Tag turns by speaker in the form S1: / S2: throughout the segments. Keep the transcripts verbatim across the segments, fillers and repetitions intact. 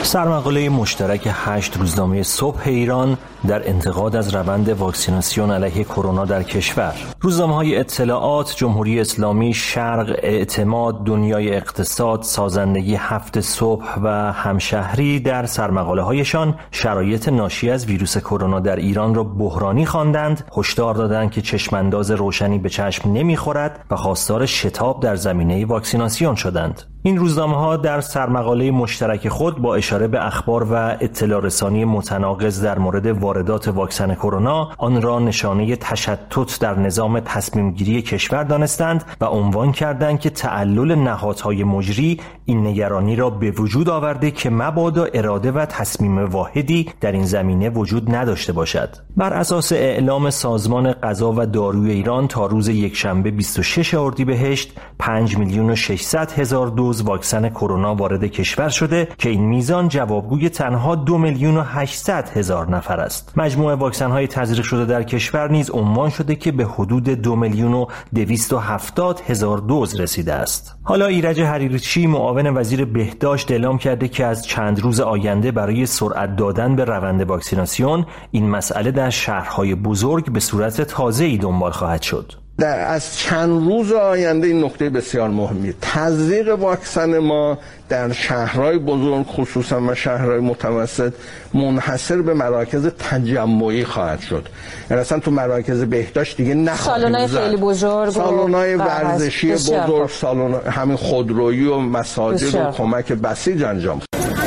S1: سرمقاله مشترک هشت روزنامه صبح ایران در انتقاد از روند واکسیناسیون علیه کرونا در کشور. روزنامه‌های اطلاعات، جمهوری اسلامی، شرق، اعتماد، دنیای اقتصاد، سازندگی، هفت صبح و همشهری در سرمقاله‌هایشان شرایط ناشی از ویروس کرونا در ایران را بحرانی خواندند، هشدار دادند که چشمانداز روشنی به چشم نمی‌خورد و خواستار شتاب در زمینه واکسیناسیون شدند. این روزنامه‌ها در سرمقاله مشترک خود با اشاره به اخبار و اطلاع رسانی متناقض در مورد واردات واکسن کرونا آن را نشانه تشتت در نظام تصمیم گیری کشور دانستند و عنوان کردند که تعلل نهادهای مجری این نگرانی را به وجود آورده که مبادا اراده و تصمیم واحدی در این زمینه وجود نداشته باشد. بر اساس اعلام سازمان غذا و داروی ایران تا روز یکشنبه بیست و شش اردیبهشت پنج میلیون و ششصد هزار دوز واکسن کرونا وارد کشور شده که این میزان جوابگوی تنها دو میلیون و هشتصد هزار نفر است. مجموع واکسن های تزریق شده در کشور نیز عنوان شده که به حدود دو میلیون و دویست و هفتاد هزار دوز رسیده است. حالا ایرج حریرچی معاون وزیر بهداشت اعلام کرده که از چند روز آینده برای سرعت دادن به روند واکسیناسیون این مسئله در شهرهای بزرگ به صورت تازه‌ای دنبال خواهد شد.
S2: در از چند روز آینده این نکته بسیار مهمیه. تزریق واکسن ما در شهرهای بزرگ خصوصا و شهرهای متوسط منحصر به مراکز تجمعی خواهد شد. یعنی اصلا تو مراکز بهداشت دیگه نخواهیم
S3: سالن‌های خیلی بزرگ،
S2: سالن‌های ورزشی بزرگ، سالن همین خودرویی و مساجد و کمک بسیج انجام.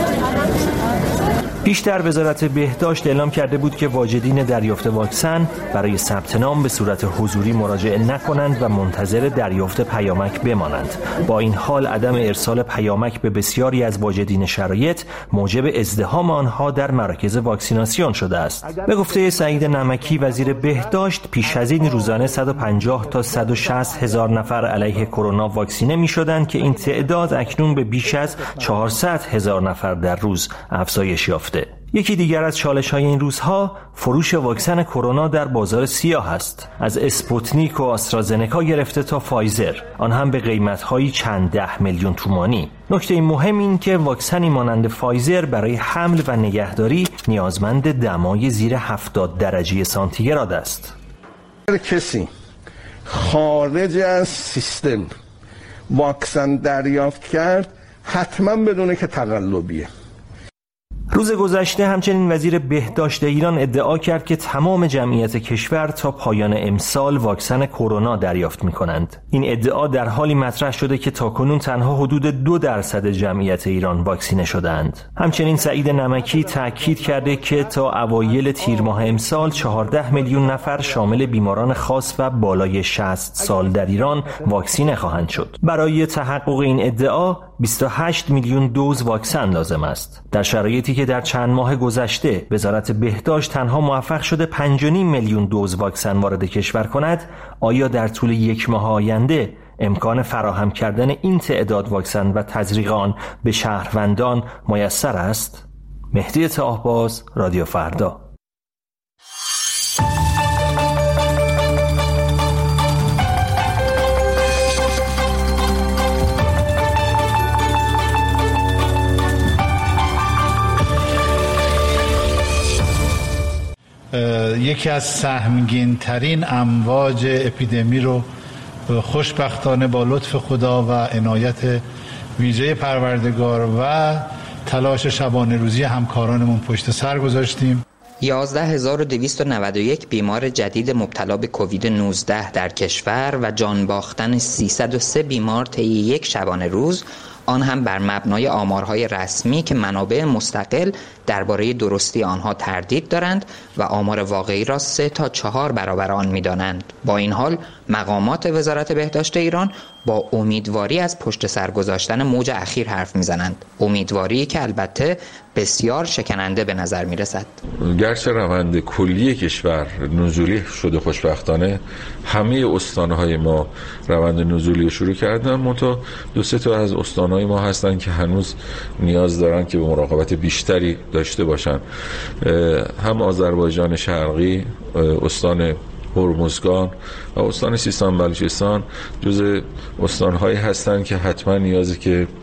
S1: پیشتر وزارت بهداشت اعلام کرده بود که واجدین دریافت واکسن برای ثبت نام به صورت حضوری مراجعه نکنند و منتظر دریافت پیامک بمانند. با این حال عدم ارسال پیامک به بسیاری از واجدین شرایط موجب ازدحام آنها در مراکز واکسیناسیون شده است. به گفته سعید نمکی وزیر بهداشت، پیش از این روزانه صد و پنجاه تا صد و شصت هزار نفر علیه کرونا واکسینه می‌شدند که این تعداد اکنون به بیش از چهارصد هزار نفر در روز افزایش یافته. یکی دیگر از چالش‌های این روزها فروش واکسن کرونا در بازار سیاه است. از اسپوتنیک و آسترازنکا گرفته تا فایزر، آن هم به قیمت‌های چند ده میلیون تومانی. نکته مهم این که واکسنی مانند فایزر برای حمل و نگهداری نیازمند دمای زیر هفتاد درجه سانتیگراد است.
S2: کسی خارج از سیستم واکسن دریافت کرد حتما بدونه که تقلبیه.
S1: روز گذشته همچنین وزیر بهداشت ایران ادعا کرد که تمام جمعیت کشور تا پایان امسال واکسن کرونا دریافت می‌کنند. این ادعا در حالی مطرح شده که تاکنون تنها حدود دو درصد جمعیت ایران واکسینه شده‌اند. همچنین سعید نمکی تأکید کرده که تا اوایل تیر ماه امسال چهارده میلیون نفر شامل بیماران خاص و بالای شصت سال در ایران واکسینه خواهند شد. برای تحقق این ادعا بیست و هشت میلیون دوز واکسن لازم است. در شرایطی که در چند ماه گذشته وزارت بهداشت تنها موفق شده پنج و نیم میلیون دوز واکسن وارد کشور کند، آیا در طول یک ماه آینده امکان فراهم کردن این تعداد واکسن و تزریق آن به شهروندان میسر است؟ مهدی طاهباز، رادیو فردا.
S4: یکی از سهمگین ترین امواج اپیدمی رو خوشبختانه با لطف خدا و عنایت ویژه پروردگار و تلاش شبانه روزی همکارانمون پشت سر گذاشتیم.
S5: یازده هزار و دویست و نود و یک بیمار جدید مبتلا به کووید نوزده در کشور و جان باختن سیصد و سه بیمار طی یک شبانه روز، آن هم بر مبنای آمارهای رسمی که منابع مستقل درباره درستی آنها تردید دارند و آمار واقعی را سه تا چهار برابر آن می‌دانند. با این حال مقامات وزارت بهداشت ایران با امیدواری از پشت سر گذاشتن موج اخیر حرف میزنند. امیدواری که البته بسیار شکننده به نظر میرسد.
S6: گرچه روند کلی کشور نزولی شده، خوشبختانه همه استانهای ما روند نزولی شروع کردن، منتها دو سه تا از استانهای ما هستن که هنوز نیاز دارن که به مراقبت بیشتری داشته باشن. هم آذربایجان شرقی، استان هرمزگان و استان سیستان بلوچستان جز استانهایی هستند که حتما نیازی که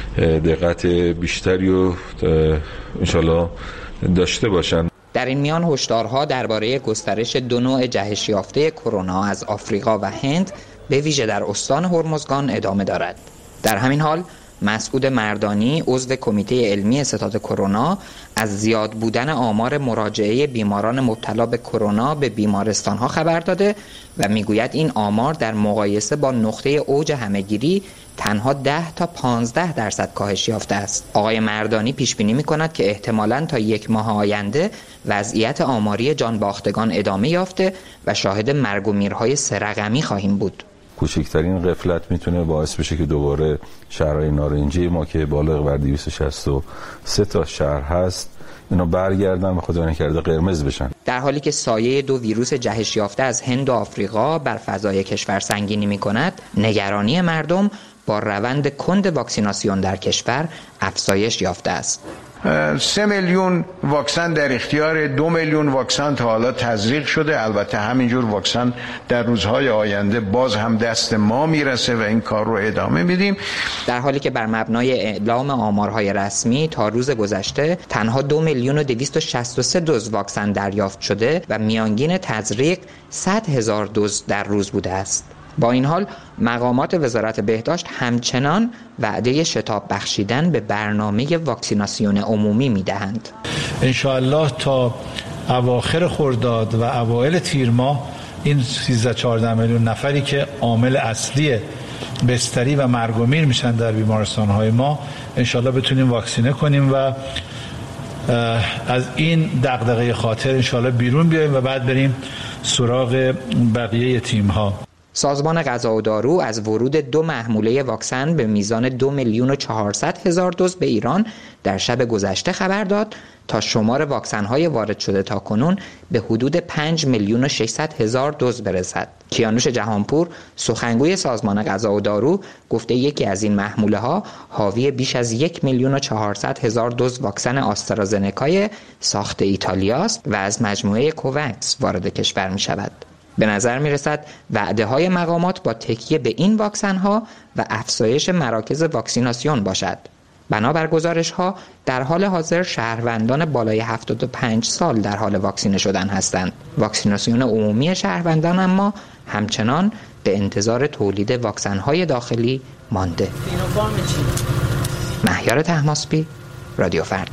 S6: دقت بیشتری و انشالله داشته باشند.
S5: در این میان هشدارها درباره گسترش دو نوع جهش یافته کرونا از آفریقا و هند به ویژه در استان هرمزگان ادامه دارد. در همین حال مسعود مردانی عضو کمیته علمی ستاد کرونا از زیاد بودن آمار مراجعه بیماران مبتلا به کرونا به بیمارستان‌ها خبر داده و میگوید این آمار در مقایسه با نقطه اوج همه‌گیری تنها ده تا پانزده درصد کاهش یافته است. آقای مردانی پیش بینی می‌کند که احتمالاً تا یک ماه آینده وضعیت آماری جانباختگان ادامه یافته و شاهد مرگ و میرهای سه رقمی خواهیم بود.
S3: کوچکترین غفلت میتونه باعث بشه که دوباره شهرهای نارنجی ما که بالغ بر دویست و شصت و سه تا شهر هست اینا برگردن به خدا نکرده قرمز بشن.
S5: در حالی که سایه دو ویروس جهش یافته از هند و آفریقا بر فضای کشور سنگینی میکند، نگرانی مردم با روند کند واکسیناسیون در کشور افزایش یافته است.
S7: سه میلیون واکسن در اختیار دو میلیون واکسن تا حالا تزریق شده. البته همینجور واکسن در روزهای آینده باز هم دست ما میرسه و این کار رو ادامه میدیم.
S5: در حالی که بر مبنای اعلام آمارهای رسمی تا روز گذشته تنها دو میلیون و دویست و شصت و سه دوز واکسن دریافت شده و میانگین تزریق صد هزار دوز در روز بوده است. با این حال مقامات وزارت بهداشت همچنان وعده شتاب بخشیدن به برنامه واکسیناسیون عمومی میدهند.
S4: انشاءالله تا اواخر خرداد و اوایل تیر ماه این سیزده چهارده میلیون نفری که عامل اصلی بستری و مرگ و میر میشن در بیمارستان‌های ما انشاءالله بتونیم واکسینه کنیم و از این دغدغه خاطر انشاءالله بیرون بیاییم و بعد بریم سراغ بقیه تیم‌ها.
S5: سازمان غذا و دارو از ورود دو محموله واکسن به میزان دو میلیون و چهارصد هزار دوز به ایران در شب گذشته خبر داد تا شمار واکسن‌های وارد شده تا کنون به حدود پنج میلیون و ششصد هزار دوز برسد. کیانوش جهانپور سخنگوی سازمان غذا و دارو گفته یکی از این محموله‌ها حاوی بیش از یک میلیون و چهارصد هزار دوز واکسن آسترازنکای ساخت ایتالیاست و از مجموعه کووکس وارد کشور می‌شود. به نظر می رسد وعده های مقامات با تکیه به این واکسن ها و افزایش مراکز واکسیناسیون باشد. بنابر گزارش ها در حال حاضر شهروندان بالای هفتاد و پنج سال در حال واکسینه شدن هستند. واکسیناسیون عمومی شهروندان اما همچنان به انتظار تولید واکسن های داخلی مانده. مهیار طهماسبی، رادیو فردا.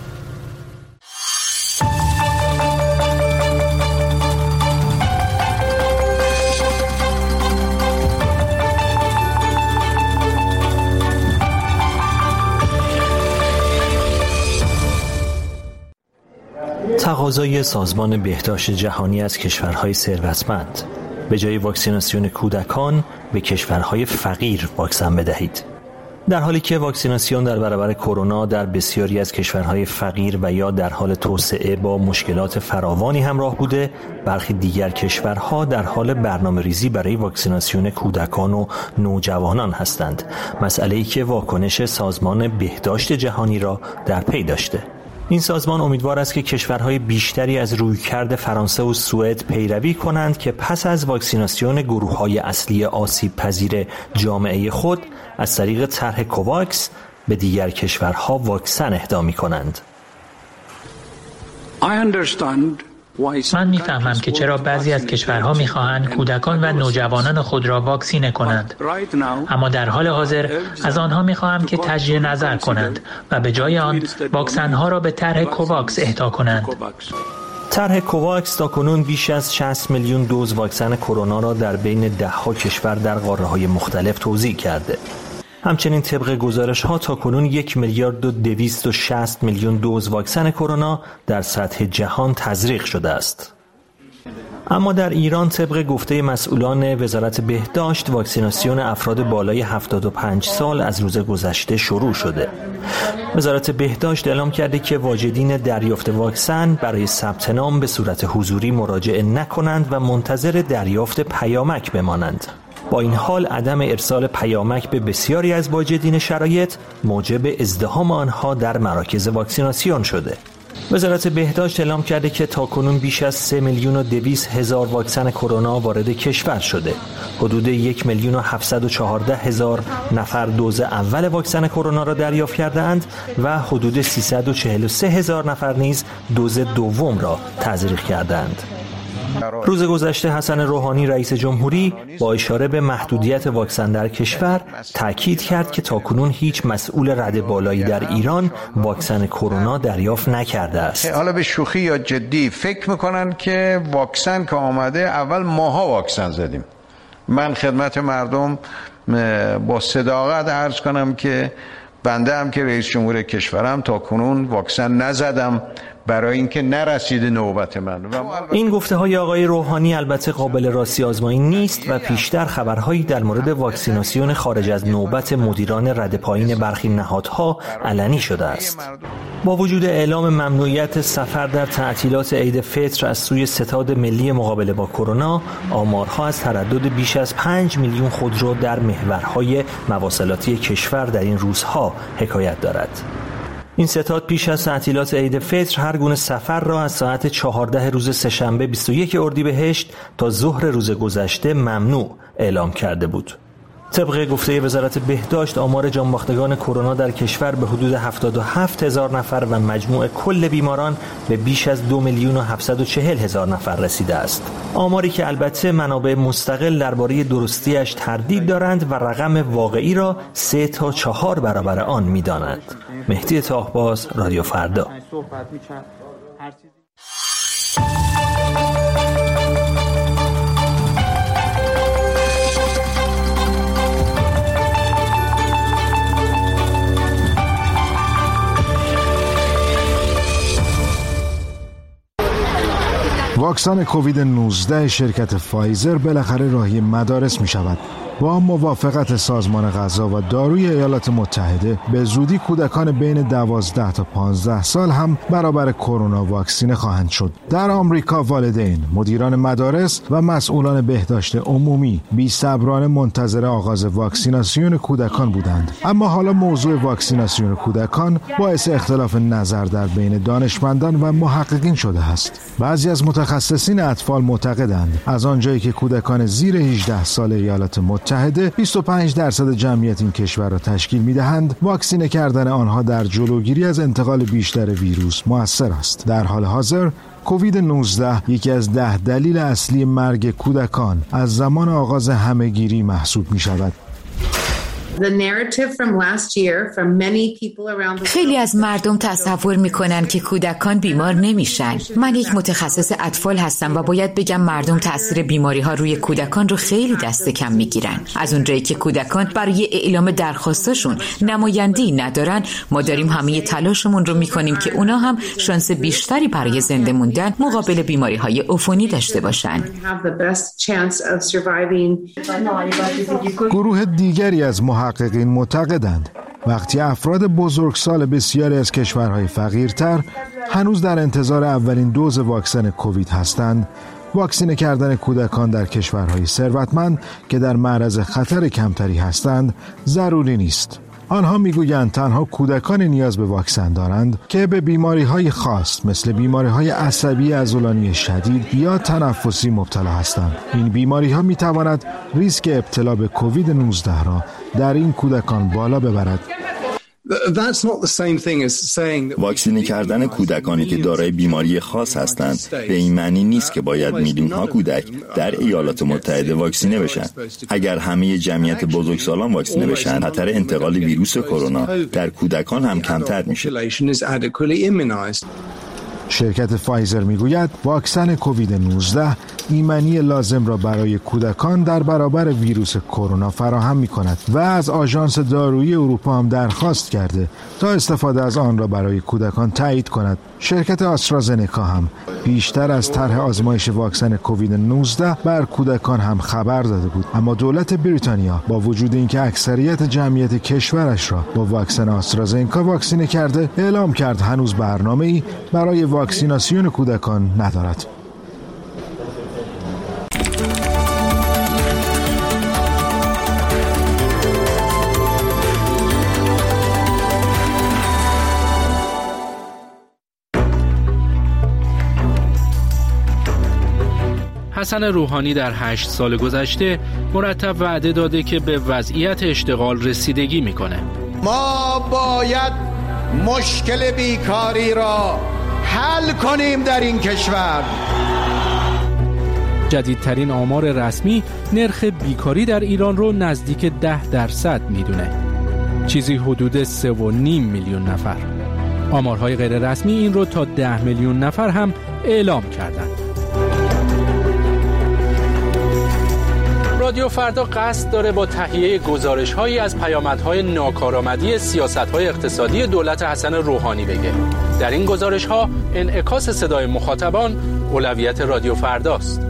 S1: تقاضای سازمان بهداشت جهانی از کشورهای ثروتمند به جای واکسیناسیون کودکان به کشورهای فقیر واکسن بدهید. در حالی که واکسیناسیون در برابر کرونا در بسیاری از کشورهای فقیر و یا در حال توسعه با مشکلات فراوانی همراه بوده، برخی دیگر کشورها در حال برنامه‌ریزی برای واکسیناسیون کودکان و نوجوانان هستند، مسئله‌ای که واکنش سازمان بهداشت جهانی را در پی داشته. این سازمان امیدوار است که کشورهای بیشتری از رویکرد فرانسه و سوئد پیروی کنند که پس از واکسیناسیون گروه‌های اصلی آسیب پذیر جامعه خود از طریق طرح کوواکس به دیگر کشورها واکسن اهدا می‌کنند.
S8: من میفهمم که چرا بعضی از کشورها میخواهند کودکان و نوجوانان خود را واکسینه کنند، اما در حال حاضر از آنها میخواهم که تجدید نظر کنند و به جای آن واکسن‌ها را به طرح کوواکس اهدا کنند.
S1: طرح کوواکس تاکنون بیش از شصت میلیون دوز واکسن کرونا را در بین ده‌ها کشور در قاره‌های مختلف توزیع کرده. همچنین طبق گزارش ها تاکنون یک میلیارد و دویست و شصت میلیون دوز واکسن کرونا در سطح جهان تزریق شده است. اما در ایران طبق گفته مسئولان وزارت بهداشت واکسیناسیون افراد بالای هفتاد و پنج سال از روز گذشته شروع شده. وزارت بهداشت اعلام کرده که واجدین دریافت واکسن برای ثبت نام به صورت حضوری مراجعه نکنند و منتظر دریافت پیامک بمانند. با این حال عدم ارسال پیامک به بسیاری از واجدین شرایط موجب ازدحام آنها در مراکز واکسیناسیون شده. وزارت بهداشت اعلام کرده که تاکنون بیش از سه میلیون و دویست هزار واکسن کرونا وارد کشور شده. حدود یک میلیون و هفتصد و چهارده هزار نفر دوز اول واکسن کرونا را دریافت کردند و حدود سیصد و چهل و سه هزار نفر نیز دوز دوم را تزریق کردند. روز گذشته حسن روحانی رئیس جمهوری با اشاره به محدودیت واکسن در کشور تاکید کرد که تاکنون هیچ مسئول رده بالایی در ایران واکسن کرونا دریافت نکرده است.
S7: حالا به شوخی یا جدی فکر میکنن که واکسن که آمده اول ماها واکسن زدیم. من خدمت مردم با صداقت عرض کنم که بنده هم که رئیس جمهور کشورم تا کنون واکسن نزدم برای اینکه نرسیده نوبت من.
S1: این گفته های آقای روحانی البته قابل راستی آزمایی نیست و پیشتر خبرهایی در مورد واکسیناسیون خارج از نوبت مدیران رده پایین برخی نهادها علنی شده است. با وجود اعلام ممنوعیت سفر در تعطیلات عید فطر از سوی ستاد ملی مقابله با کرونا، آمارها از تردد بیش از پنج میلیون خودرو در محورهای مواصلاتی کشور در این روزها حکایت دارد. این ستاد پیش از تعطیلات عید فطر هر گونه سفر را از ساعت چهارده روز سه‌شنبه بیست و یک اردیبهشت تا ظهر روز گذشته ممنوع اعلام کرده بود. طبق گفته وزارت بهداشت آمار جانباختگان کرونا در کشور به حدود هفتاد و هفت هزار نفر و مجموع کل بیماران به بیش از دو میلیون و هفتصد و چهل هزار نفر رسیده است. آماری که البته منابع مستقل درباره درستیش تردید دارند و رقم واقعی را سه تا چهار برابر آن می‌دانند. مهدی طاهباز، رادیو فردا.
S9: واکسن کووید نوزده شرکت فایزر بالاخره راهی مدارس می شود. با موافقت سازمان غذا و داروی ایالات متحده به زودی کودکان بین دوازده تا پانزده سال هم برابر کرونا واکسینه خواهند شد. در آمریکا والدین، مدیران مدارس و مسئولان بهداشت عمومی بی‌صبرانه منتظر آغاز واکسیناسیون کودکان بودند. اما حالا موضوع واکسیناسیون کودکان باعث اختلاف نظر در بین دانشمندان و محققین شده است. بعضی از متخصصین اطفال معتقدند از آنجایی که کودکان زیر هجده سال ایالات متحده بیست و پنج درصد جمعیت این کشور را تشکیل می‌دهند، واکسینه کردن آنها در جلوگیری از انتقال بیشتر ویروس مؤثر است. در حال حاضر کووید نوزده یکی از ده دلیل اصلی مرگ کودکان از زمان آغاز همه‌گیری محسوب می‌شود.
S10: خیلی از مردم تصور میکنن که کودکان بیمار نمیشن. من یک متخصص اطفال هستم و باید بگم مردم تأثیر بیماری ها روی کودکان رو خیلی دست کم میگیرن. از اونجایی که کودکان برای اعلام درخواستاشون نماینده‌ای ندارن، ما داریم همه تلاشمون رو میکنیم که اونا هم شانس بیشتری برای زنده موندن مقابل بیماری های عفونی داشته باشن.
S9: گروه دیگری از محققین معتقدند وقتی افراد بزرگسال بسیاری از کشورهای فقیرتر هنوز در انتظار اولین دوز واکسن کووید هستند، واکسینه کردن کودکان در کشورهای ثروتمند که در معرض خطر کمتری هستند ضروری نیست. آنها میگویند تنها کودکان نیاز به واکسن دارند که به بیماری‌های خاص مثل بیماری‌های عصبی عضلانی شدید یا تنفسی مبتلا هستند. این بیماری‌ها می‌تواند ریسک ابتلا به کووید نوزده را در این کودکان بالا ببرد.
S11: واکسینه کردن کودکانی که دارای بیماری خاص هستند به این معنی نیست که باید میلیون‌ها کودک در ایالات متحده واکسینه بشن. اگر همه جمعیت بزرگسالان واکسینه بشن، خطر انتقال ویروس کرونا در کودکان هم کمتر میشه.
S9: شرکت فایزر میگوید واکسن کووید نوزده ایمنی لازم را برای کودکان در برابر ویروس کرونا فراهم می‌کند و از آژانس دارویی اروپا هم درخواست کرده تا استفاده از آن را برای کودکان تایید کند. شرکت آسترازنکا هم بیشتر از طرح آزمایش واکسن کووید نوزده بر کودکان هم خبر داده بود، اما دولت بریتانیا با وجود اینکه اکثریت جمعیت کشورش را با واکسن آسترازنکا واکسینه کرده، اعلام کرد هنوز برنامه‌ای برای واکسیناسیون کودکان ندارد.
S12: حسن روحانی در هشت سال گذشته مرتب وعده داده که به وضعیت اشتغال رسیدگی میکنه.
S7: ما باید مشکل بیکاری را حل کنیم در این کشور.
S12: جدیدترین آمار رسمی نرخ بیکاری در ایران رو نزدیک ده درصد میدونه. چیزی حدود سه و نیم میلیون نفر. آمارهای غیر رسمی این رو تا ده میلیون نفر هم اعلام کردند. رادیو فردا قصد داره با تهیه گزارش‌هایی از پیامدهای ناکارآمدی سیاست‌های اقتصادی دولت حسن روحانی بگه. در این گزارش‌ها انعکاس صدای مخاطبان اولویت رادیو فرداست.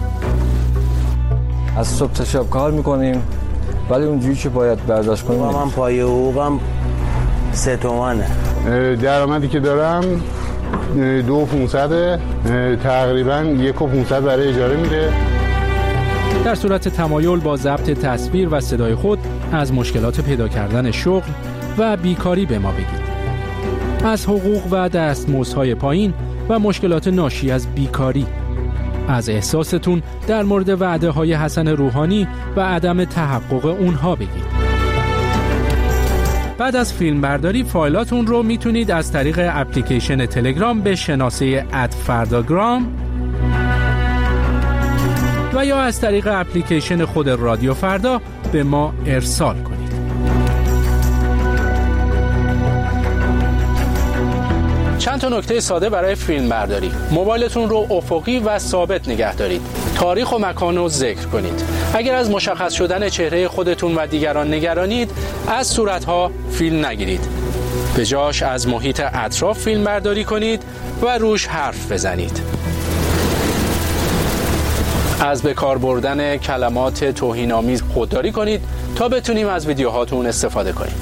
S13: از صبح تا شب کار می‌کنیم ولی اونجوری که باید برداشت کنیم. من پای حقوقم سه تومنه.
S14: درآمدی که دارم دو و پونصده، تقریباً یک و پونصد برای اجاره میده.
S12: در صورت تمایل با ضبط تصویر و صدای خود از مشکلات پیدا کردن شغل و بیکاری به ما بگید. از حقوق و دستمزدهای پایین و مشکلات ناشی از بیکاری. از احساستون در مورد وعده‌های حسن روحانی و عدم تحقق اونها بگید. بعد از فیلم برداری فایلاتون رو میتونید از طریق اپلیکیشن تلگرام به شناسه ات فرداگرام و یا از طریق اپلیکیشن خود رادیو فردا به ما ارسال کنید. چند تا نکته ساده برای فیلم برداری. موبایلتون رو افقی و ثابت نگه دارید. تاریخ و مکان رو ذکر کنید. اگر از مشخص شدن چهره خودتون و دیگران نگرانید، از صورتها فیلم نگیرید. به جاش از محیط اطراف فیلم برداری کنید و روش حرف بزنید. از به کار بردن کلمات توهین‌آمیز خودداری کنید تا بتونیم از ویدیوهاتون استفاده کنیم.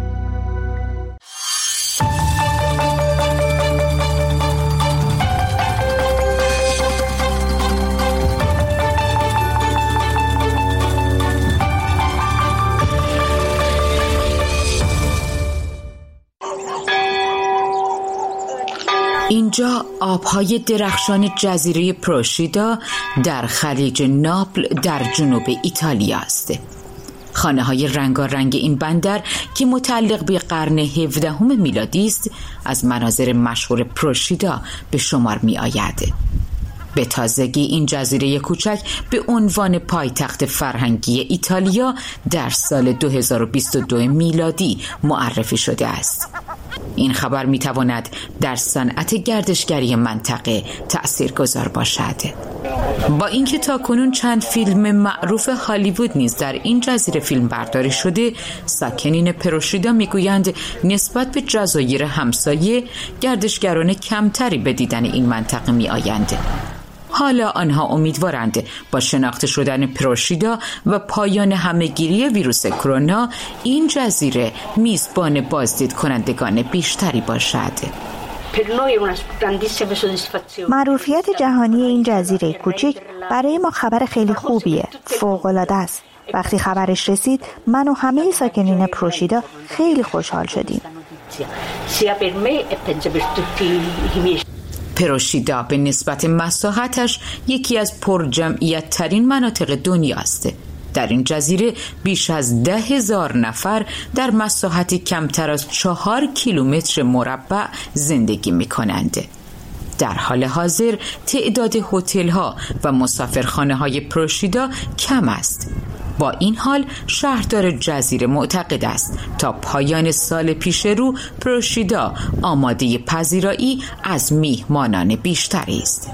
S10: اینجا آبهای درخشان جزیره پروشیدا در خلیج ناپل در جنوب ایتالیا است. خانه های رنگارنگ این بندر که متعلق به قرن هفدهم میلادی است از مناظر مشهور پروشیدا به شمار می آید. به تازگی این جزیره کوچک به عنوان پایتخت فرهنگی ایتالیا در سال دو هزار و بیست و دو میلادی معرفی شده است. این خبر می تواند در صنعت گردشگری منطقه تأثیرگذار باشد. با اینکه تاکنون چند فیلم معروف هالیوود نیز در این جزیره فیلم برداری شده، ساکنین پروشیدا میگویند نسبت به جزایر همسایه گردشگران کمتری به دیدن این منطقه می آیند. حالا آنها امیدوارند با شناخته شدن پروشیدا و پایان همهگیری ویروس کرونا این جزیره میزبان بازدید کنندگان بیشتری باشد.
S15: معروفیت جهانی این جزیره کوچک برای ما خبر خیلی خوبیه. فوق‌العاده است. وقتی خبرش رسید من و همه ساکنین پروشیدا خیلی خوشحال شدیم.
S10: پروشیدا به نسبت مساحتش یکی از پرجمعیت ترین مناطق دنیا است. در این جزیره بیش از ده هزار نفر در مساحتی کمتر از چهار کیلومتر مربع زندگی می کنند. در حال حاضر تعداد هتل‌ها و مسافرخانه‌های پروشیدا کم است. با این حال شهردار جزیره معتقد است تا پایان سال پیش رو پروشیدا آماده پذیرایی از میهمانان بیشتری است.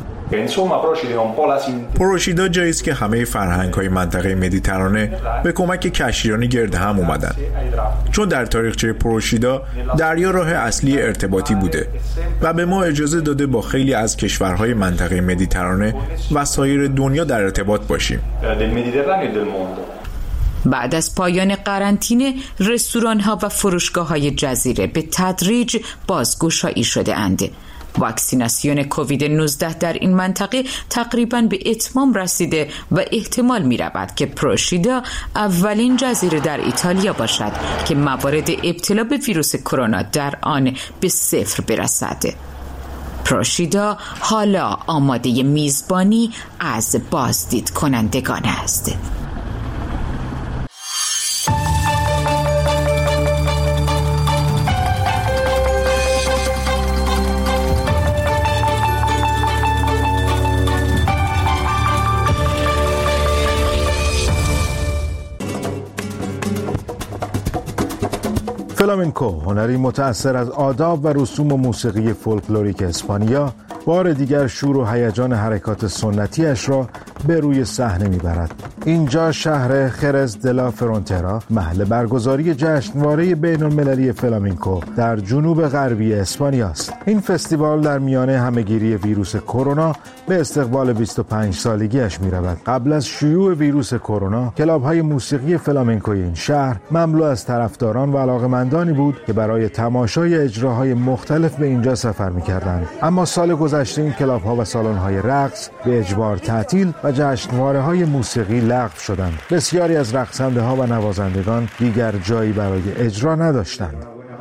S16: پروشیدا جایی است که همه فرهنگ‌های منطقه مدیترانه به کمک کشتیرانی گرد هم اومدن. چون در تاریخچه پروشیدا دریا راه اصلی ارتباطی بوده و به ما اجازه داده با خیلی از کشورهای منطقه مدیترانه و سایر دنیا در ارتباط باشیم.
S10: بعد از پایان قرنطینه رستوران‌ها و فروشگاه‌های جزیره به تدریج بازگشایی شده اند. واکسیناسیون کووید نوزده در این منطقه تقریباً به اتمام رسیده و احتمال می رود که پروشیدا اولین جزیره در ایتالیا باشد که موارد ابتلا به ویروس کرونا در آن به صفر برسد. پروشیدا حالا آماده میزبانی از بازدید کنندگان است.
S9: فلامنکو، هنری متأثر از آداب و رسوم و موسیقی فولکلوریک اسپانیا، بار دیگر شور و هیجان حرکات سنتیش را به روی صحنه میبرد. اینجا شهر خرز دلا فرونترا محل برگزاری جشنواره بین المللی فلامنکو در جنوب غربی اسپانیا است. این فستیوال در میانه همهگیری ویروس کرونا به استقبال بیست و پنج سالگیش می رود. قبل از شیوع ویروس کرونا، کلاب‌های موسیقی فلامنکوی این شهر مملو از طرفداران و علاقه‌مندانی بود که برای تماشای اجراهای مختلف به اینجا سفر می‌کردند. اما سال گذشته این کلاب‌ها و سالن‌های رقص به اجبار تعطیل و جشنواره‌های موسیقی لغو شدند. بسیاری از رقصنده‌ها و نوازندگان دیگر جایی برای اجرا نداشتند.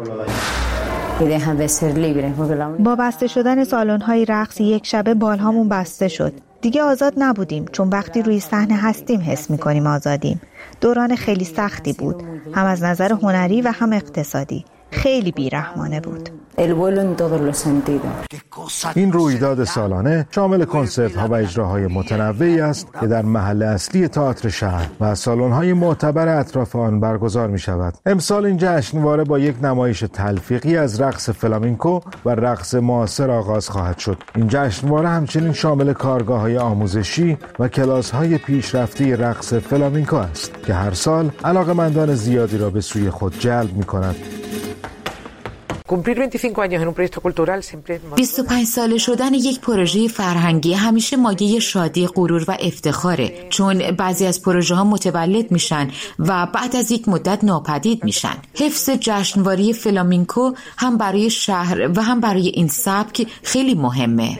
S15: با بسته شدن سالن‌های رقص یک شبه بالهامون بسته شد. دیگه آزاد نبودیم، چون وقتی روی صحنه هستیم حس می‌کنیم آزادیم. دوران خیلی سختی بود، هم از نظر هنری و هم اقتصادی. خیلی بیرحمانه بود.
S9: این رویداد سالانه شامل کنسرت‌ها و اجراهای متنوعی است که در محل اصلی تئاتر شهر و سالن‌های معتبر اطراف آن برگزار می‌شود. امسال این جشنواره با یک نمایش تلفیقی از رقص فلامنکو و رقص معاصر آغاز خواهد شد. این جشنواره همچنین شامل کارگاه‌های آموزشی و کلاس‌های پیشرفته رقص فلامنکو است که هر سال علاقه‌مندان زیادی را به سوی خود جلب می‌کند.
S10: بیست و پنج ساله شدن یک پروژه فرهنگی همیشه مایه شادی، غرور و افتخاره، چون بعضی از پروژه ها متولد میشن و بعد از یک مدت ناپدید میشن. حفظ جشنواره فلامنکو هم برای شهر و هم برای این سبک خیلی مهمه.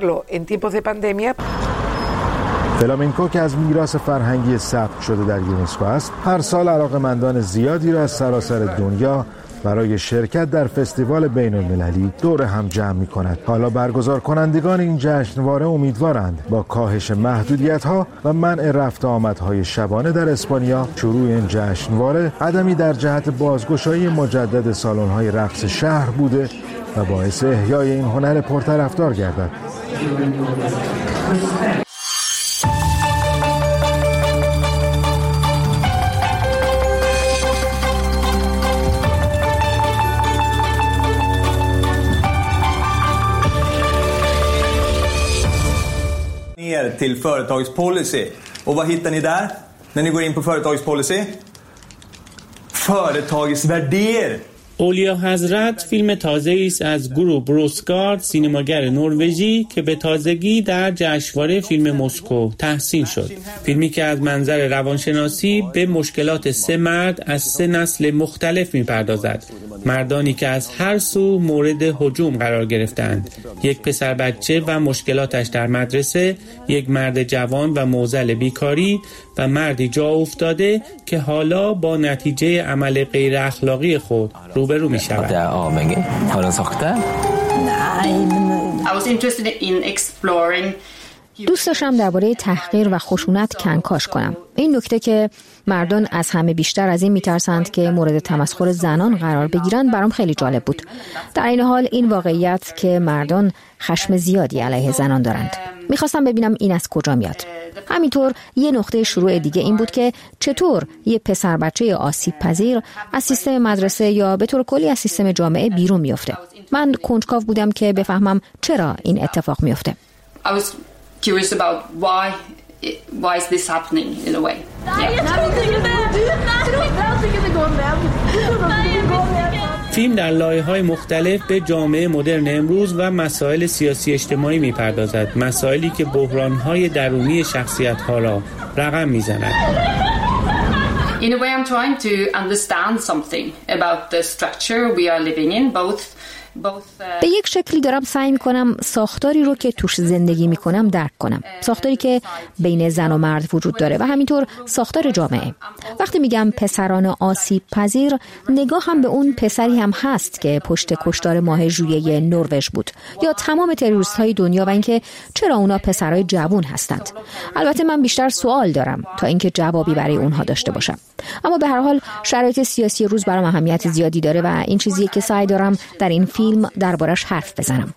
S9: فلامنکو که از میراث فرهنگی ثبت شده در یونسکو است، هر سال علاقه‌مندان زیادی را از سراسر دنیا برای شرکت در فستیوال بین المللی دور هم جمع می کند. حالا برگزار کنندگان این جشنواره امیدوارند با کاهش محدودیت‌ها و منع رفت آمدهای شبانه در اسپانیا، شروع این جشنواره قدمی در جهت بازگشایی مجدد سالن‌های رقص شهر بوده و باعث احیای این هنر پرطرفدار گردد.
S17: till företagspolicy. Och vad hittar ni där när ni går in på företagspolicy? Företagsvärder.
S18: اولیا حضرت فیلم تازه‌ای است از گروه بروسگارد، سینماگر نروژی که به تازگی در جشنواره فیلم مسکو تحسین شد. فیلمی که از منظر روانشناسی به مشکلات سه مرد از سه نسل مختلف می‌پردازد. مردانی که از هر سو مورد هجوم قرار گرفتند. یک پسر بچه و مشکلاتش در مدرسه، یک مرد جوان و معضل بیکاری و مردی جا افتاده که حالا با نتیجه عمل غیر اخلاقی خود روبرو می شود.
S19: دوست داشتم درباره تحقیر و خشونت کنکاش کنم. این نکته که مردان از همه بیشتر از این میترسند که مورد تمسخر زنان قرار بگیرند برام خیلی جالب بود. در این حال این واقعیت که مردان خشم زیادی علیه زنان دارند. میخواستم ببینم این از کجا میاد. همینطور یه نقطه شروع دیگه این بود که چطور یه پسر بچه آسیب پذیر از سیستم مدرسه یا به طور کلی از سیستم جامعه بیرون میفته. من کنجکاو بودم که بفهمم چرا این اتفاق میفته.
S20: curious about why why is this happening in a way.
S18: فیلم در لایه‌های مختلف به جامعه مدرن امروز و مسائل سیاسی اجتماعی می‌پردازد، مسائلی که بحران‌های درونی شخصیت‌ها را رقم می‌زند.
S20: In a way I'm trying to understand something about the structure we are living in, both
S19: به یک شکلی دارم سعی میکنم ساختاری رو که توش زندگی میکنم درک کنم، ساختاری که بین زن و مرد وجود داره و همینطور ساختار جامعه. وقتی میگم پسران آسیب پذیر، نگاه هم به اون پسری هم هست که پشت کشتار ماه ژوئیه نروژ بود، یا تمام تروریست های دنیا و اینکه چرا اونا پسرای جوان هستند. البته من بیشتر سوال دارم تا اینکه جوابی برای اونها داشته باشم. اما به هر حال شرایط سیاسی روز برام اهمیت زیادی داره و این چیزیه که سعی دارم در این فیلم دربارش حرف بزنم.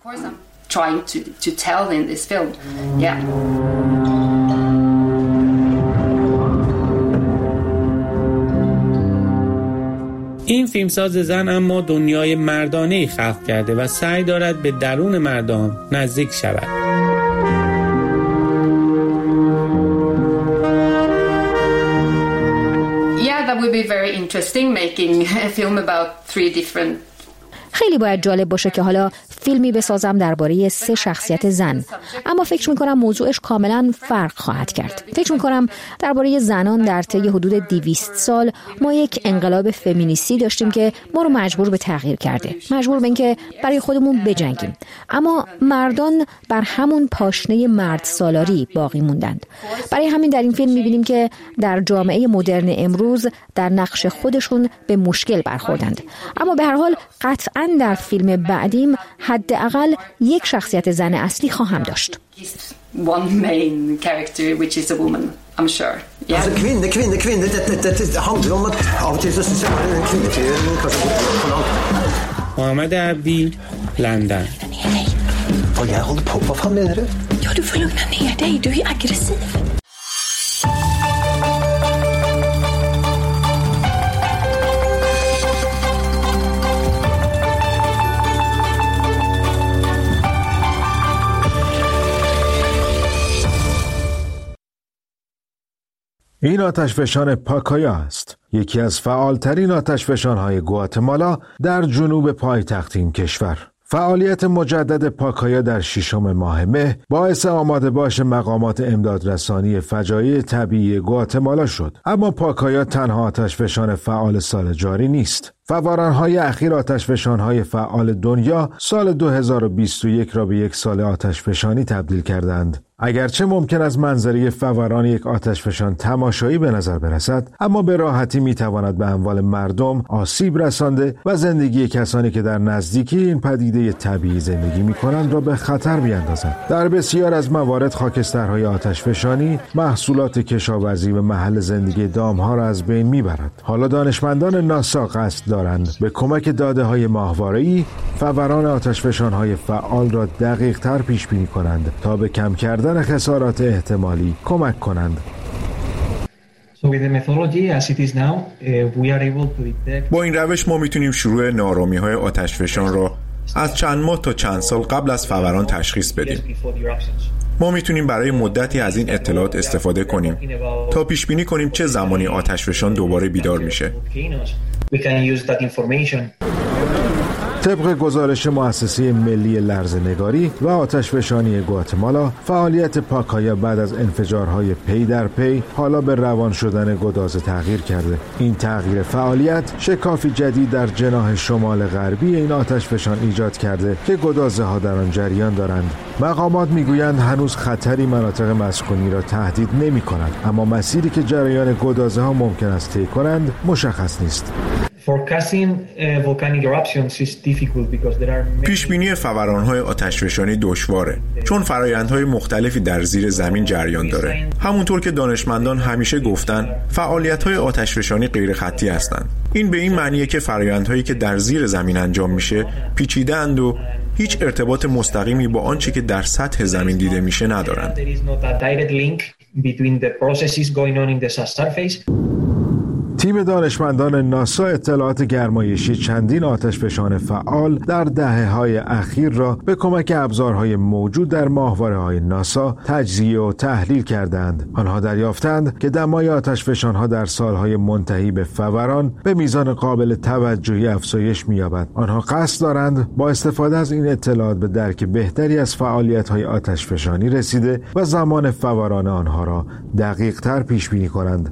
S18: این فیلمساز زن اما دنیای مردانه‌ای خلق کرده و سعی دارد به درون مردم نزدیک شود.
S20: Yeah, that would be very interesting making a film about three different
S19: خیلی باید جالب باشه که حالا فیلمی بسازم درباره سه شخصیت زن، اما فکر میکنم موضوعش کاملا فرق خواهد کرد. فکر میکنم درباره زنان در طی حدود دویست سال ما یک انقلاب فمینیستی داشتیم که ما رو مجبور به تغییر کرده، مجبور به اینکه برای خودمون بجنگیم، اما مردان بر همون پاشنه مرد سالاری باقی موندند. برای همین در این فیلم میبینیم که در جامعه مدرن امروز در نقش خودشون به مشکل برخوردند، اما به هر حال قطعاً در فیلم بعدیم حداقل یک شخصیت زن اصلی خواهم داشت.
S20: one main character which is a woman, I'm sure. Yeah.
S21: Altså kvinne, kvinne, kvinne, dette, dette handler om at av og til så synes jeg bare den kvinnefyren kanskje går for langt.
S18: محمد عبدی، لندن.
S21: Hva jeg holder på, hva faen mener du?
S22: Ja, du får lugna ner dig, du är aggressiv.
S9: این آتشفشان پاکایا است، یکی از فعالترین آتشفشان‌های گواتمالا در جنوب پایتخت این کشور. فعالیت مجدد پاکایا در ششم ماه مه باعث آماده باش مقامات امدادرسانی فجایع طبیعی گواتمالا شد. اما پاکایا تنها آتشفشان فعال سال جاری نیست. فوران‌های اخیر آتشفشان‌های فعال دنیا سال دو هزار و بیست و یک را به یک سال آتشفشانی تبدیل کردند. اگرچه ممکن از منظره فوران یک آتشفشان تماشایی به نظر برسد، اما به راحتی میتواند به اموال مردم آسیب رسانده و زندگی کسانی که در نزدیکی این پدیده طبیعی زندگی می‌کنند را به خطر بیاندازد. در بسیار از موارد خاکسترهای آتشفشانی محصولات کشاورزی و محل زندگی دام‌ها را از بین میبرد. حالا دانشمندان ناسا قصد دارند به کمک داده‌های ماهواره‌ای فوران آتشفشان‌های فعال را دقیق‌تر پیش بینی کنند تا به کم کردن خسارات احتمالی کمک کنند.
S16: با این روش ما میتونیم شروع نارامی‌های آتشفشان را از چند ماه تا چند سال قبل از فوران تشخیص بدیم. ما میتونیم برای مدتی از این اطلاعات استفاده کنیم تا پیش بینی کنیم چه زمانی آتشفشان دوباره بیدار میشه.
S9: طبق گزارش مؤسسه ملی لرزه‌نگاری و آتشفشانی گواتمالا، فعالیت پاکایا بعد از انفجارهای پی در پی حالا به روان شدن گداز تغییر کرده. این تغییر فعالیت شکافی جدید در جناح شمال غربی این آتشفشان ایجاد کرده که گدازها در آن جریان دارند. مقامات میگویند هنوز خطری مناطق مسکونی را تهدید نمی کند، اما مسیری که جریان گدازها ممکن است طی کنند مشخص نیست.
S16: پیش بینی فوران‌های آتشفشانی دشواره، چون فرآیندهای مختلفی در زیر زمین جریان داره. همونطور که دانشمندان همیشه گفتن، فعالیت‌های آتشفشانی غیر خطی هستند. این به این معنیه که فرآیندهایی که در زیر زمین انجام میشه پیچیده‌اند و هیچ ارتباط مستقیمی با آنچه که در سطح زمین دیده میشه ندارند.
S9: تیم دانشمندان ناسا اطلاعات گرمایشی چندین آتشفشان فعال در دهه‌های اخیر را به کمک ابزارهای موجود در ماهواره‌های ناسا تجزیه و تحلیل کردند. آنها دریافتند که دمای آتشفشان‌ها در سالهای منتهی به فوران به میزان قابل توجهی افزایش می‌یابد. آنها قصد دارند با استفاده از این اطلاعات به درک بهتری از فعالیت‌های آتشفشانی رسیده و زمان فوران آنها را دقیق‌تر پیش بینی کنند.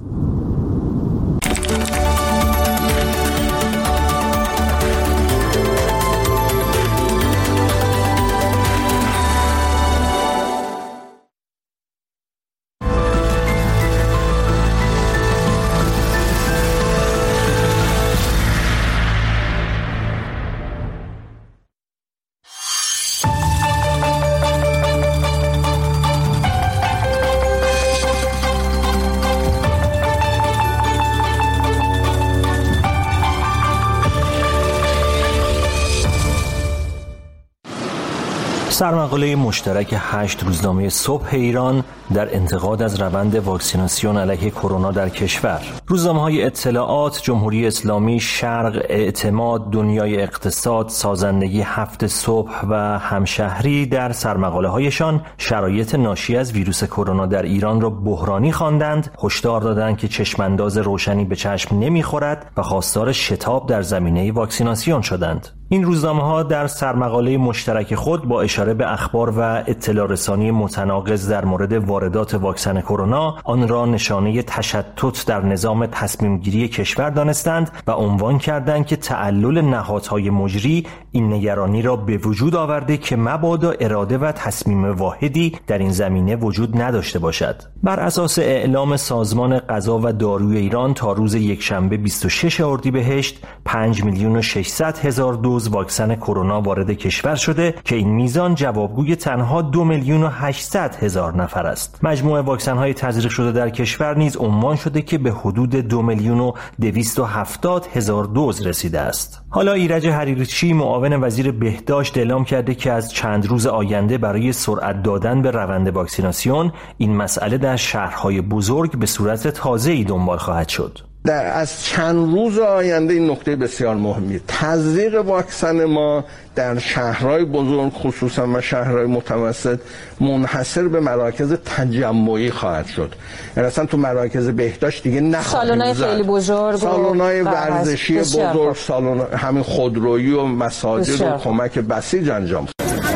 S1: سرمقاله مشترک هشت روزنامه صبح ایران در انتقاد از روند واکسیناسیون علیه کرونا در کشور. روزنامه‌های اطلاعات، جمهوری اسلامی، شرق، اعتماد، دنیای اقتصاد، سازندگی، هفت صبح و همشهری در سرمقاله‌هایشان شرایط ناشی از ویروس کرونا در ایران را بحرانی خواندند، هشدار دادند که چشمانداز روشنی به چشم نمی‌خورد و خواستار شتاب در زمینه واکسیناسیون شدند. این روزنامه‌ها در سرمقاله مشترک خود با اشاره به اخبار و اطلاع رسانی متناقض در مورد واردات واکسن کرونا آن را نشانه تشتت در نظام تصمیم گیری کشور دانستند و عنوان کردند که تعلل نهادهای مجری این نگرانی را به وجود آورده که مبادا اراده و تصمیم واحدی در این زمینه وجود نداشته باشد. بر اساس اعلام سازمان غذا و داروی ایران تا روز یکشنبه بیست و شش اردیبهشت پنج میلیون و ششصد هزار دوز واکسن کرونا وارد کشور شده که این میزان جوابگوی تنها دو میلیون و هشتصد هزار نفر است. مجموع واکسن های تزریق شده در کشور نیز عنوان شده که به حدود دو میلیون و دویست و هفتاد هزار دوز رسیده است. حالا ایرج حریرچی معاون وزیر بهداشت اعلام کرده که از چند روز آینده برای سرعت دادن به روند واکسیناسیون این مسئله در شهرهای بزرگ به صورت تازه‌ای دنبال خواهد شد.
S2: در از چند روز آینده این نکته بسیار مهمیه. تزریق واکسن ما در شهرهای بزرگ خصوصا و شهرهای متوسط منحصر به مراکز تجمعی خواهد شد. یعنی اصلا تو مراکز بهداشت دیگه نخواهیم
S6: سالن‌های خیلی بزرگ،
S2: سالن‌های ورزشی بزرگ، سالن همین خودرویی و مساجد و کمک بسیج انجام.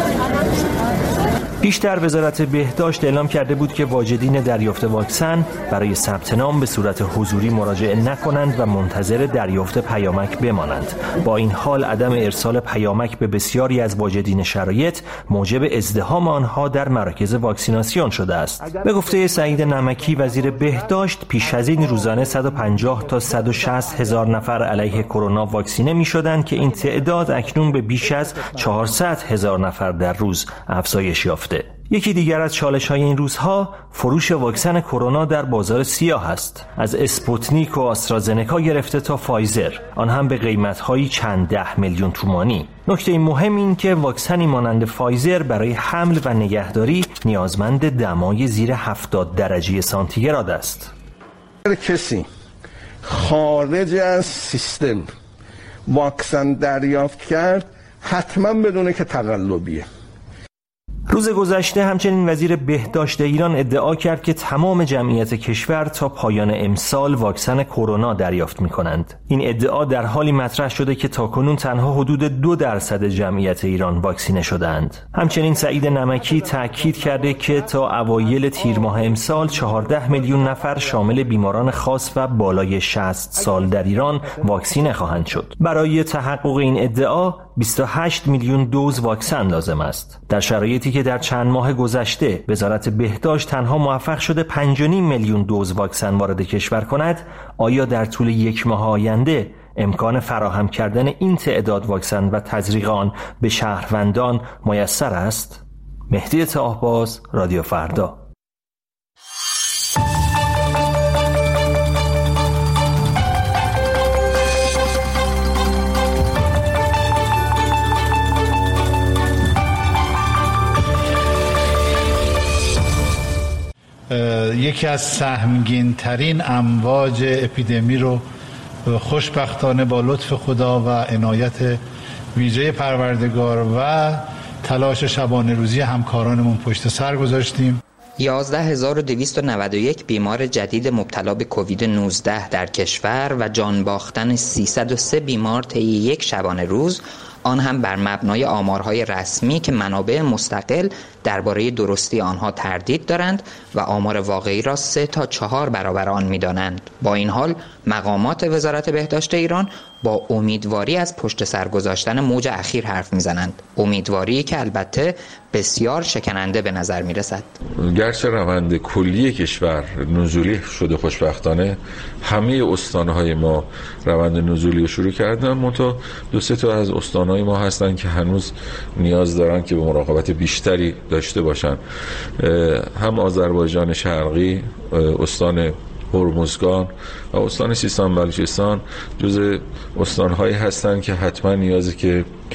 S1: پیشتر وزارت بهداشت اعلام کرده بود که واجدین دریافت واکسن برای ثبت نام به صورت حضوری مراجعه نکنند و منتظر دریافت پیامک بمانند. با این حال عدم ارسال پیامک به بسیاری از واجدین شرایط موجب ازدحام آنها در مراکز واکسیناسیون شده است. به گفته سعید نمکی وزیر بهداشت، پیش از این روزانه صد و پنجاه تا صد و شصت هزار نفر علیه کرونا واکسینه می‌شدند که این تعداد اکنون به بیش از چهارصد هزار نفر در روز افزایش یافته. یکی دیگر از چالش‌های این روزها فروش واکسن کرونا در بازار سیاه است. از اسپوتنیک و آسترازنکا گرفته تا فایزر، آن هم به قیمت‌های چند ده میلیون تومانی. نکته مهم این که واکسنی مانند فایزر برای حمل و نگهداری نیازمند دمای زیر هفتاد درجه سانتیگراد است.
S2: کسی خارج از سیستم واکسن دریافت کرد حتما بدونه که تقلبیه.
S1: روز گذشته همچنین وزیر بهداشت ایران ادعا کرد که تمام جمعیت کشور تا پایان امسال واکسن کرونا دریافت می‌کنند. این ادعا در حالی مطرح شده که تاکنون تنها حدود دو درصد جمعیت ایران واکسینه شده‌اند. همچنین سعید نمکی تأکید کرده که تا اوایل تیر ماه امسال چهارده میلیون نفر شامل بیماران خاص و بالای شصت سال در ایران واکسینه خواهند شد. برای تحقق این ادعا بیست و هشت میلیون دوز واکسن لازم است. در شرایطی که در چند ماه گذشته وزارت بهداشت تنها موفق شده پنج و نیم میلیون دوز واکسن وارد کشور کند، آیا در طول یک ماه آینده امکان فراهم کردن این تعداد واکسن و تزریق آن به شهروندان میسر است؟ مهدی طاهباز، رادیو فردا.
S4: یکی از سهمگین ترین امواج اپیدمی رو خوشبختانه با لطف خدا و عنایت ویژه پروردگار و تلاش شبانه روزی همکارانمون پشت سر گذاشتیم.
S5: یازده هزار و دویست و نود و یک بیمار جدید مبتلا به کووید نوزده در کشور و جان باختن سیصد و سه بیمار طی یک شبانه روز، آن هم بر مبنای آمارهای رسمی که منابع مستقل درباره درستی آنها تردید دارند و آمار واقعی را سه تا چهار برابر آن می‌دانند. با این حال مقامات وزارت بهداشت ایران با امیدواری از پشت سر گذاشتن موج اخیر حرف میزنند. امیدواری که البته بسیار شکننده به نظر میرسد.
S3: گرچه روند کلی کشور نزولی شده، خوشبختانه همه استانهای ما روند نزولی رو شروع کردن، منتها دو سه تا از استانهای ما هستن که هنوز نیاز دارن که به مراقبت بیشتری داشته باشن. هم آذربایجان شرقی، استان هرمزگان و استان سیستان بلوچستان جز استان‌هایی هستند که حتما نیازه که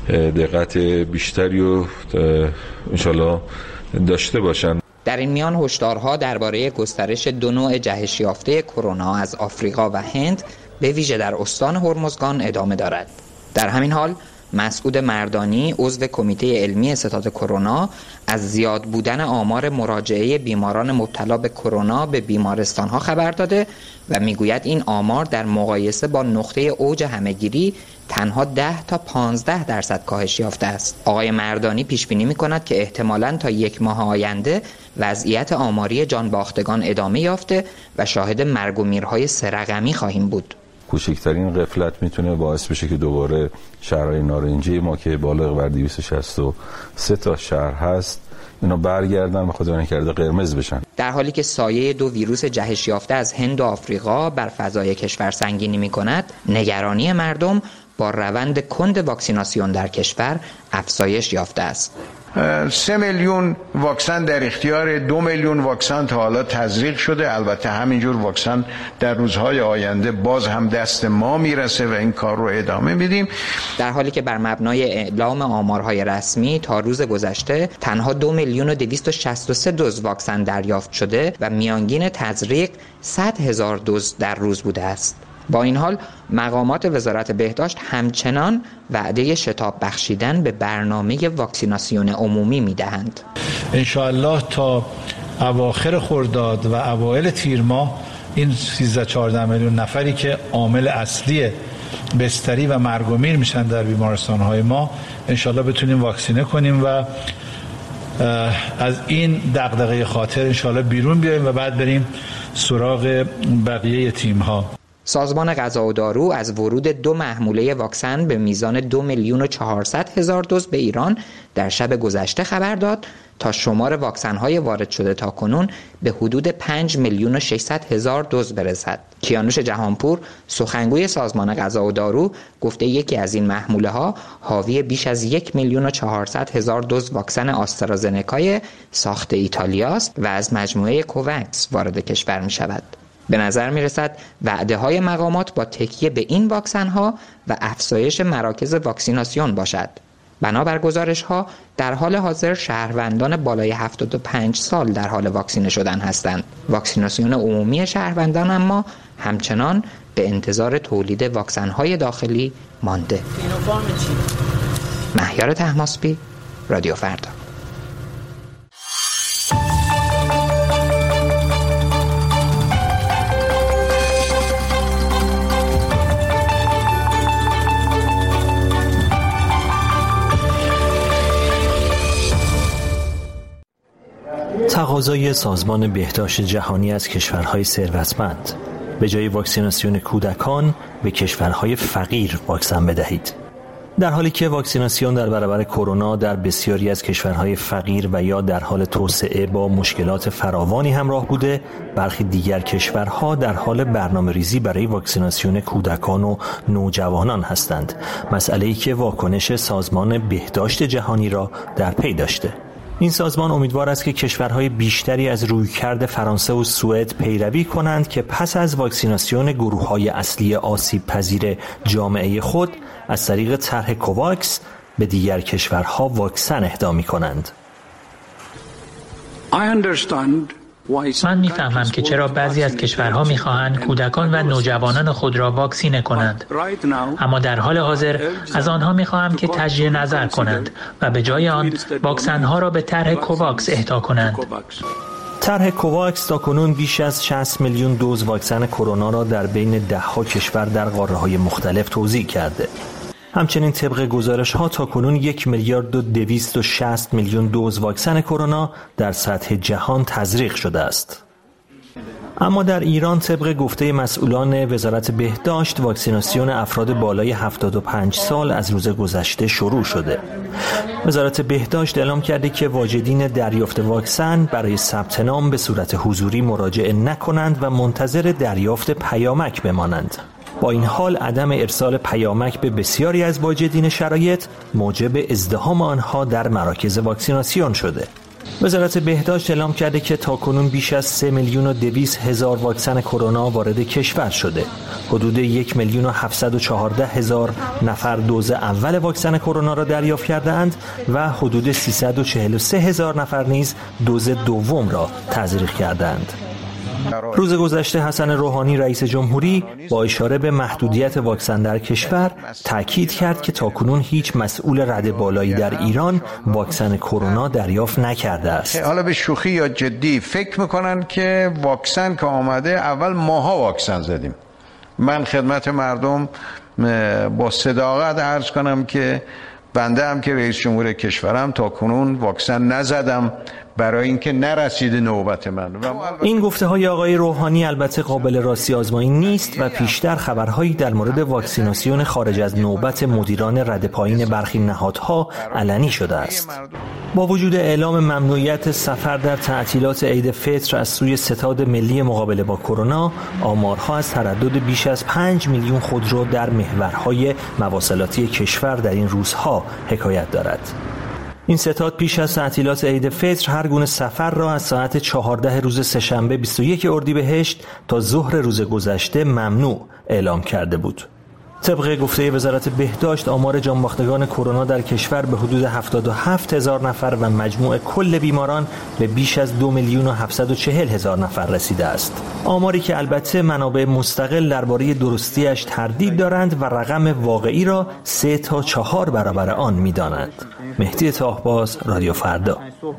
S3: دقت بیشتری و انشالله داشته باشن.
S5: در این میان هشدارها درباره گسترش دو نوع جهش یافته کرونا از آفریقا و هند به ویژه در استان هرمزگان ادامه دارد. در همین حال مسعود مردانی عضو کمیته علمی ستاد کرونا از زیاد بودن آمار مراجعه بیماران مبتلا به کرونا به بیمارستان‌ها خبر داده و میگوید این آمار در مقایسه با نقطه اوج همه‌گیری تنها ده تا پانزده درصد کاهش یافته است. آقای مردانی پیش بینی می‌کند که احتمالاً تا یک ماه آینده وضعیت آماری جانباختگان ادامه یافته و شاهد مرگ و میرهای سه رقمی خواهیم بود.
S3: کوچکترین غفلت میتونه باعث بشه که دوباره شهرهای نارنجی ما که بالغ بر دویست و شصت و سه تا شهر هست اینا برگردن و خودمون کرده قرمز بشن.
S5: در حالی که سایه دو ویروس جهش یافته از هند و آفریقا بر فضای کشور سنگینی میکند، نگرانی مردم با روند کند واکسیناسیون در کشور افزایش یافته است.
S7: سه میلیون واکسن در اختیار دو میلیون واکسن تا حالا تزریق شده. البته همینجور واکسن در روزهای آینده باز هم دست ما میرسه و این کار رو ادامه میدیم.
S5: در حالی که بر مبنای اعلام آمارهای رسمی تا روز گذشته تنها دو میلیون و دویست و شصت و سه دوز واکسن دریافت شده و میانگین تزریق صد هزار دوز در روز بوده است. با این حال مقامات وزارت بهداشت همچنان وعده شتاب بخشیدن به برنامه واکسیناسیون عمومی میدهند.
S4: انشاءالله تا اواخر خرداد و اوایل تیر ماه این سیزده چهارده میلیون نفری که عامل اصلی بستری و مرگ و میر میشن در بیمارستان‌های ما انشاءالله بتونیم واکسینه کنیم و از این دغدغه خاطر انشاءالله بیرون بیاییم و بعد بریم سراغ بقیه تیم‌ها.
S5: سازمان غذا و دارو از ورود دو محموله واکسن به میزان دو میلیون و چهارصد هزار دوز به ایران در شب گذشته خبر داد تا شمار واکسن‌های وارد شده تا کنون به حدود پنج میلیون و ششصد هزار دوز برسد. کیانوش جهانپور سخنگوی سازمان غذا و دارو گفته یکی از این محموله‌ها حاوی بیش از یک میلیون و چهارصد هزار دوز واکسن آسترازنکای ساخت ایتالیاست و از مجموعه کووکس وارد کشور می‌شود. به نظر می رسد وعده های مقامات با تکیه به این واکسن ها و افزایش مراکز واکسیناسیون باشد. بنابر گزارش ها در حال حاضر شهروندان بالای هفتاد و پنج سال در حال واکسینه شدن هستند. واکسیناسیون عمومی شهروندان اما همچنان به انتظار تولید واکسن های داخلی مانده. مهیار طهماسبی، رادیو فردا.
S1: تقاضای سازمان بهداشت جهانی از کشورهای ثروتمند به جای واکسیناسیون کودکان به کشورهای فقیر واکسن بدهید. در حالی که واکسیناسیون در برابر کرونا در بسیاری از کشورهای فقیر و یا در حال توسعه با مشکلات فراوانی همراه بوده، برخی دیگر کشورها در حال برنامه‌ریزی برای واکسیناسیون کودکان و نوجوانان هستند، مسئله‌ای که واکنش سازمان بهداشت جهانی را در پی داشته. این سازمان امیدوار است که کشورهای بیشتری از رویکرد فرانسه و سوئد پیروی کنند که پس از واکسیناسیون گروه‌های اصلی آسیب پذیر جامعه خود از طریق طرح کوواکس به دیگر کشورها واکسن اهدا می‌کنند.
S6: من میفهمم که چرا بعضی از کشورها میخواهند کودکان و نوجوانان خود را واکسینه کنند، اما در حال حاضر از آنها میخواهم که تجدید نظر کنند و به جای آن واکسن‌ها را به طرح کوواکس اهدا کنند.
S1: طرح کوواکس تاکنون بیش از شصت میلیون دوز واکسن کرونا را در بین ده‌ها کشور در قاره‌های مختلف توزیع کرده. همچنین طبق گزارش ها تاکنون یک میلیارد و دویست و شصت میلیون دوز واکسن کرونا در سطح جهان تزریق شده است. اما در ایران طبق گفته مسئولان وزارت بهداشت واکسیناسیون افراد بالای هفتاد و پنج سال از روز گذشته شروع شده. وزارت بهداشت اعلام کرده که واجدین دریافت واکسن برای ثبت نام به صورت حضوری مراجعه نکنند و منتظر دریافت پیامک بمانند. با این حال عدم ارسال پیامک به بسیاری از واجدین شرایط موجب ازدحام آنها در مراکز واکسیناسیون شده. وزارت بهداشت اعلام کرده که تاکنون بیش از سه میلیون و دویست هزار واکسن کرونا وارد کشور شده. حدود یک میلیون و هفتصد و چهارده هزار نفر دوز اول واکسن کرونا را دریافت کردند و حدود سیصد و چهل و سه هزار نفر نیز دوز دوم را تزریق کردند. روز گذشته حسن روحانی رئیس جمهوری با اشاره به محدودیت واکسن در کشور تاکید کرد که تاکنون هیچ مسئول رده بالایی در ایران واکسن کرونا دریافت نکرده است.
S7: حالا به شوخی یا جدی فکر میکنن که واکسن که آمده اول ماها واکسن زدیم. من خدمت مردم با صداقت عرض کنم که بنده هم که رئیس جمهور کشورم تاکنون واکسن نزدم برای اینکه نرسیده نوبت من.
S1: این گفته های آقای روحانی البته قابل راستی آزمایی نیست و پیشتر خبرهایی در مورد واکسیناسیون خارج از نوبت مدیران رده پایین برخی نهادها علنی شده است. با وجود اعلام ممنوعیت سفر در تعطیلات عید فطر از سوی ستاد ملی مقابله با کرونا، آمارها از تردد بیش از پنج میلیون خودرو در محورهای مواصلاتی کشور در این روزها حکایت دارد. این ستاد پیش از تعطیلات عید فطر هر گونه سفر را از ساعت چهارده روز سه‌شنبه بیست و یک اردیبهشت تا ظهر روز گذشته ممنوع اعلام کرده بود. طبق گفته وزارت بهداشت آمار جانباختگان کرونا در کشور به حدود هفتاد و هفت هزار نفر و مجموع کل بیماران به بیش از دو میلیون و هفتصد و چهل هزار نفر رسیده است. آماری که البته منابع مستقل درباره درستیش تردید دارند و رقم واقعی را سه تا چهار برابر آن می‌دانند. مهدی طاهباز، رادیو فردا.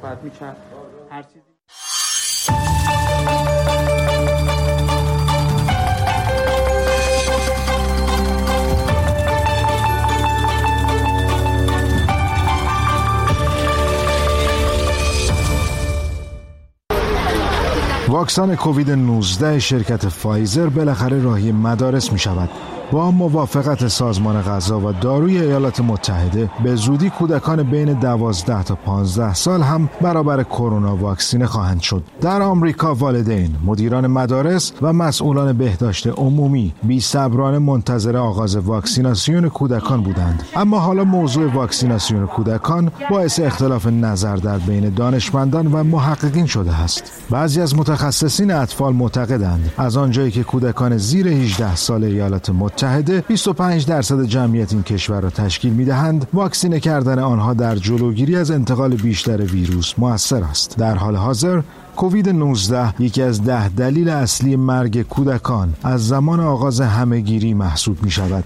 S9: واکسن کووید نوزده شرکت فایزر بالاخره راهی مدارس می شود. با موافقت سازمان غذا و داروی ایالات متحده به زودی کودکان بین دوازده تا پانزده سال هم برابر کرونا واکسینه خواهند شد. در آمریکا والدین، مدیران مدارس و مسئولان بهداشت عمومی بی‌صبرانه منتظر آغاز واکسیناسیون کودکان بودند. اما حالا موضوع واکسیناسیون کودکان باعث اختلاف نظر در بین دانشمندان و محققین شده است. بعضی از متخصصین اطفال معتقدند از آنجایی که کودکان زیر هجده سال ایالات متحده بیست و پنج درصد جمعیت این کشور را تشکیل می‌دهند، واکسینه کردن آنها در جلوگیری از انتقال بیشتر ویروس مؤثر است. در حال حاضر کووید نوزده یکی از ده دلیل اصلی مرگ کودکان از زمان آغاز همه‌گیری محسوب می‌شود.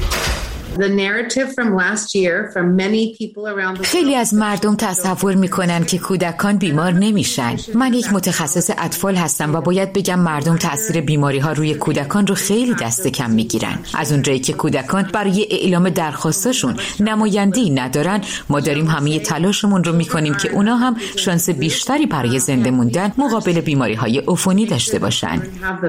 S10: خیلی از مردم تصور میکنن که کودکان بیمار نمیشن. من یک متخصص اطفال هستم و باید بگم مردم تاثیر بیماری ها روی کودکان رو خیلی دست کم میگیرن. از اونجایی که کودکان برای اعلام درخواستاشون نماینده‌ای ندارن، ما داریم همه تلاشمون رو میکنیم که اونا هم شانس بیشتری برای زنده موندن مقابل بیماری های عفونی داشته باشن.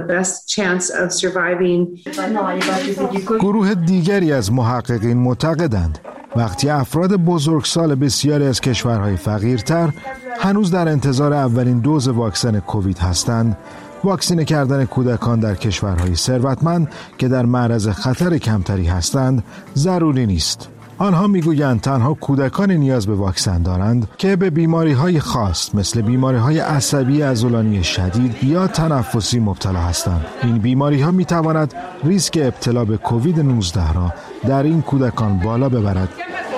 S9: گروه دیگری از محققین معتقدند وقتی افراد بزرگسال بسیاری از کشورهای فقیرتر هنوز در انتظار اولین دوز واکسن کووید هستند، واکسینه کردن کودکان در کشورهای ثروتمند که در معرض خطر کمتری هستند ضروری نیست. آنها میگویند تنها کودکان نیاز به واکسن دارند که به بیماری‌های خاص مثل بیماری‌های عصبی عضلانی شدید یا تنفسی مبتلا هستند. این بیماری‌ها می‌تواند ریسک ابتلا به کووید نوزده را در این کودکان بالا ببرد.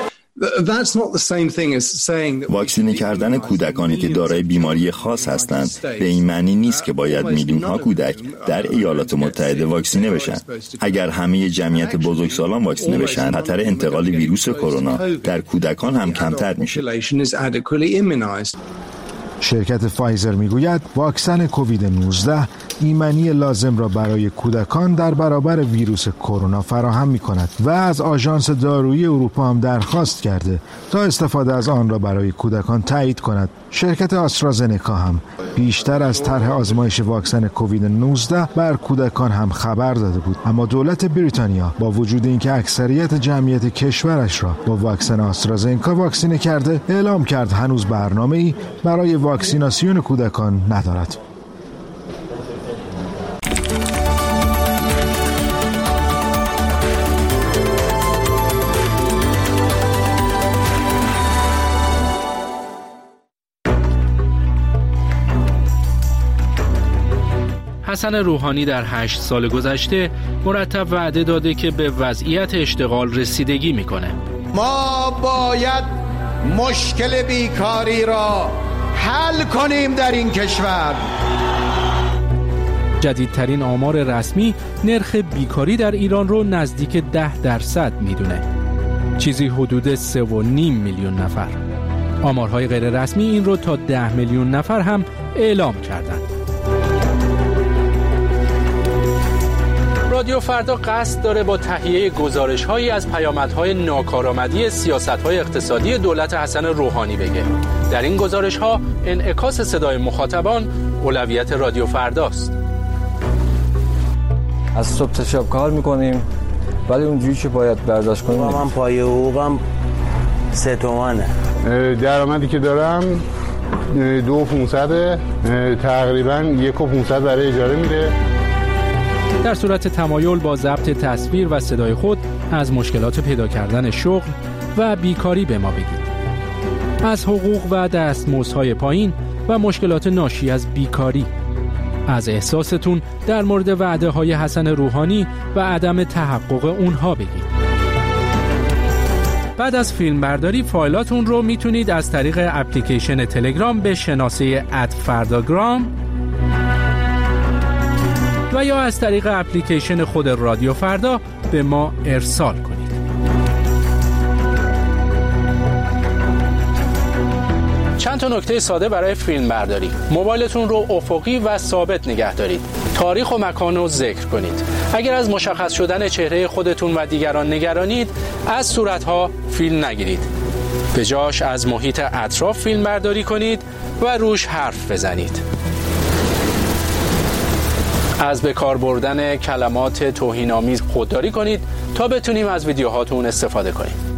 S8: واکسینه کردن کودکانی که دارای بیماری خاص هستند به این معنی نیست که باید میلیون ها کودک در ایالات متحده واکسینه بشن. اگر همه جمعیت بزرگسالان واکسینه بشن، خطر انتقال ویروس کرونا در کودکان هم کمتر میشه.
S9: شرکت فایزر میگوید واکسن کووید نوزده ایمنی لازم را برای کودکان در برابر ویروس کرونا فراهم می‌کند و از آژانس دارویی اروپا هم درخواست کرده تا استفاده از آن را برای کودکان تایید کند. شرکت آسترازنکا هم بیشتر از طرح آزمایش واکسن کووید نوزده بر کودکان هم خبر داده بود، اما دولت بریتانیا با وجود اینکه اکثریت جمعیت کشورش را با واکسن آسترازنکا واکسینه کرده، اعلام کرد هنوز برنامه‌ای برای واکسیناسیون کودکان ندارد.
S12: حسن روحانی در هشت سال گذشته مرتب وعده داده که به وضعیت اشتغال رسیدگی میکنه.
S7: ما باید مشکل بیکاری را حل کنیم در این کشور.
S12: جدیدترین آمار رسمی نرخ بیکاری در ایران رو نزدیک ده درصد میدونه. چیزی حدود سه و نیم میلیون نفر. آمارهای غیر رسمی این رو تا ده میلیون نفر هم اعلام کردند. رادیو فردا قصد داره با تهیه گزارش‌هایی از پیامدهای ناکارآمدی سیاست‌های اقتصادی دولت حسن روحانی بگه. در این گزارش‌ها انعکاس صدای مخاطبان اولویت رادیو فرداست.
S11: از صبح تا شب کار می‌کنیم ولی اونجوری که باید برداشت کنیم. من پای حقوقم سه تومنه.
S14: درآمدی که دارم دو و پونصد، تقریباً یک و پونصد برای اجاره میره.
S12: در صورت تمایل با ضبط تصویر و صدای خود از مشکلات پیدا کردن شغل و بیکاری به ما بگید. از حقوق و دستمزدهای پایین و مشکلات ناشی از بیکاری. از احساستون در مورد وعده های حسن روحانی و عدم تحقق اونها بگید. بعد از فیلم برداری فایلاتون رو میتونید از طریق اپلیکیشن تلگرام به شناسه ات فرداگرام و یا از طریق اپلیکیشن خود رادیو فردا به ما ارسال کنید. چند تا نکته ساده برای فیلم برداری. موبایلتون رو افقی و ثابت نگه دارید. تاریخ و مکان رو ذکر کنید. اگر از مشخص شدن چهره خودتون و دیگران نگرانید، از صورتها فیلم نگیرید. به جاش از محیط اطراف فیلم برداری کنید و روش حرف بزنید. از به کار بردن کلمات توهین‌آمیز خودداری کنید تا بتونیم از ویدیوهاتون استفاده کنیم.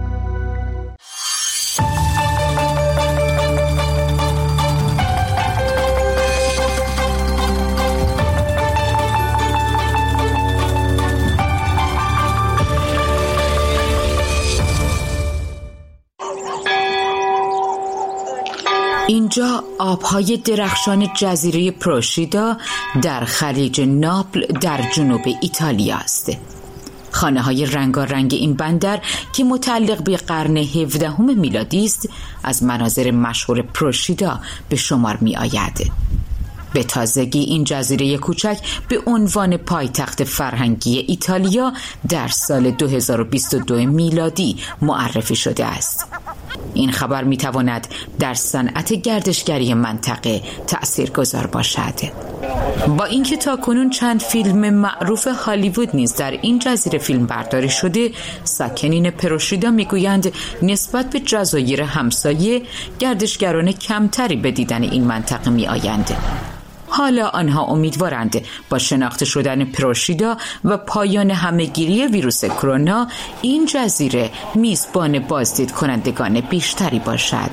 S10: اینجا آبهای درخشان جزیره پروشیدا در خلیج ناپل در جنوب ایتالیا است. خانه های رنگارنگ این بندر که متعلق به قرن هفدهم میلادی است از مناظر مشهور پروشیدا به شمار می آید. به تازگی این جزیره کوچک به عنوان پایتخت فرهنگی ایتالیا در سال دو هزار و بیست و دو میلادی معرفی شده است. این خبر می تواند در صنعت گردشگری منطقه تأثیرگذار باشد. با اینکه تاکنون چند فیلم معروف هالیوود نیز در این جزیره فیلم برداری شده، ساکنین پروشیدا میگویند نسبت به جزایر همسایه گردشگران کمتری به دیدن این منطقه می آیند. حالا آنها امیدوارند با شناخته شدن پروشیدا و پایان همهگیری ویروس کرونا این جزیره میزبان بازدید کنندگان بیشتری باشد.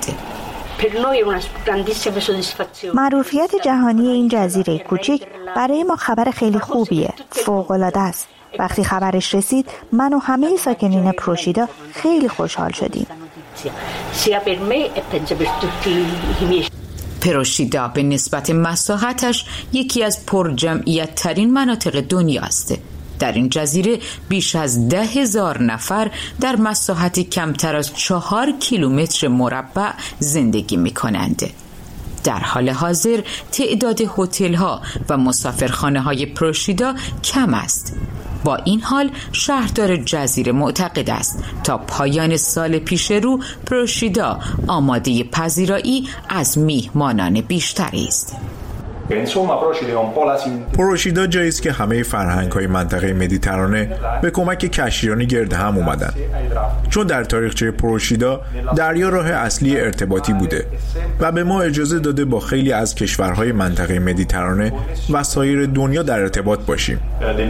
S15: معروفیت جهانی این جزیره کوچک برای ما خبر خیلی خوبیه. فوق‌العاده است. وقتی خبرش رسید من و همه ساکنین پروشیدا خیلی خوشحال شدیم.
S10: پروشیدا به نسبت مساحتش یکی از پرجمعیت ترین مناطق دنیا است. در این جزیره بیش از ده هزار نفر در مساحتی کمتر از چهار کیلومتر مربع زندگی می کنند. در حال حاضر تعداد هتل‌ها و مسافرخانه‌های پروشیدا کم است. با این حال شهردار جزیره معتقد است تا پایان سال پیش رو پروشیدا آماده پذیرایی از میهمانان بیشتری است.
S16: پروشیدا جایی است که همه فرهنگ‌های منطقه مدیترانه به کمک کشتیرانی گرد هم اومدن. چون در تاریخچه پروشیدا دریا راه اصلی ارتباطی بوده و به ما اجازه داده با خیلی از کشورهای منطقه مدیترانه و سایر دنیا در ارتباط باشیم.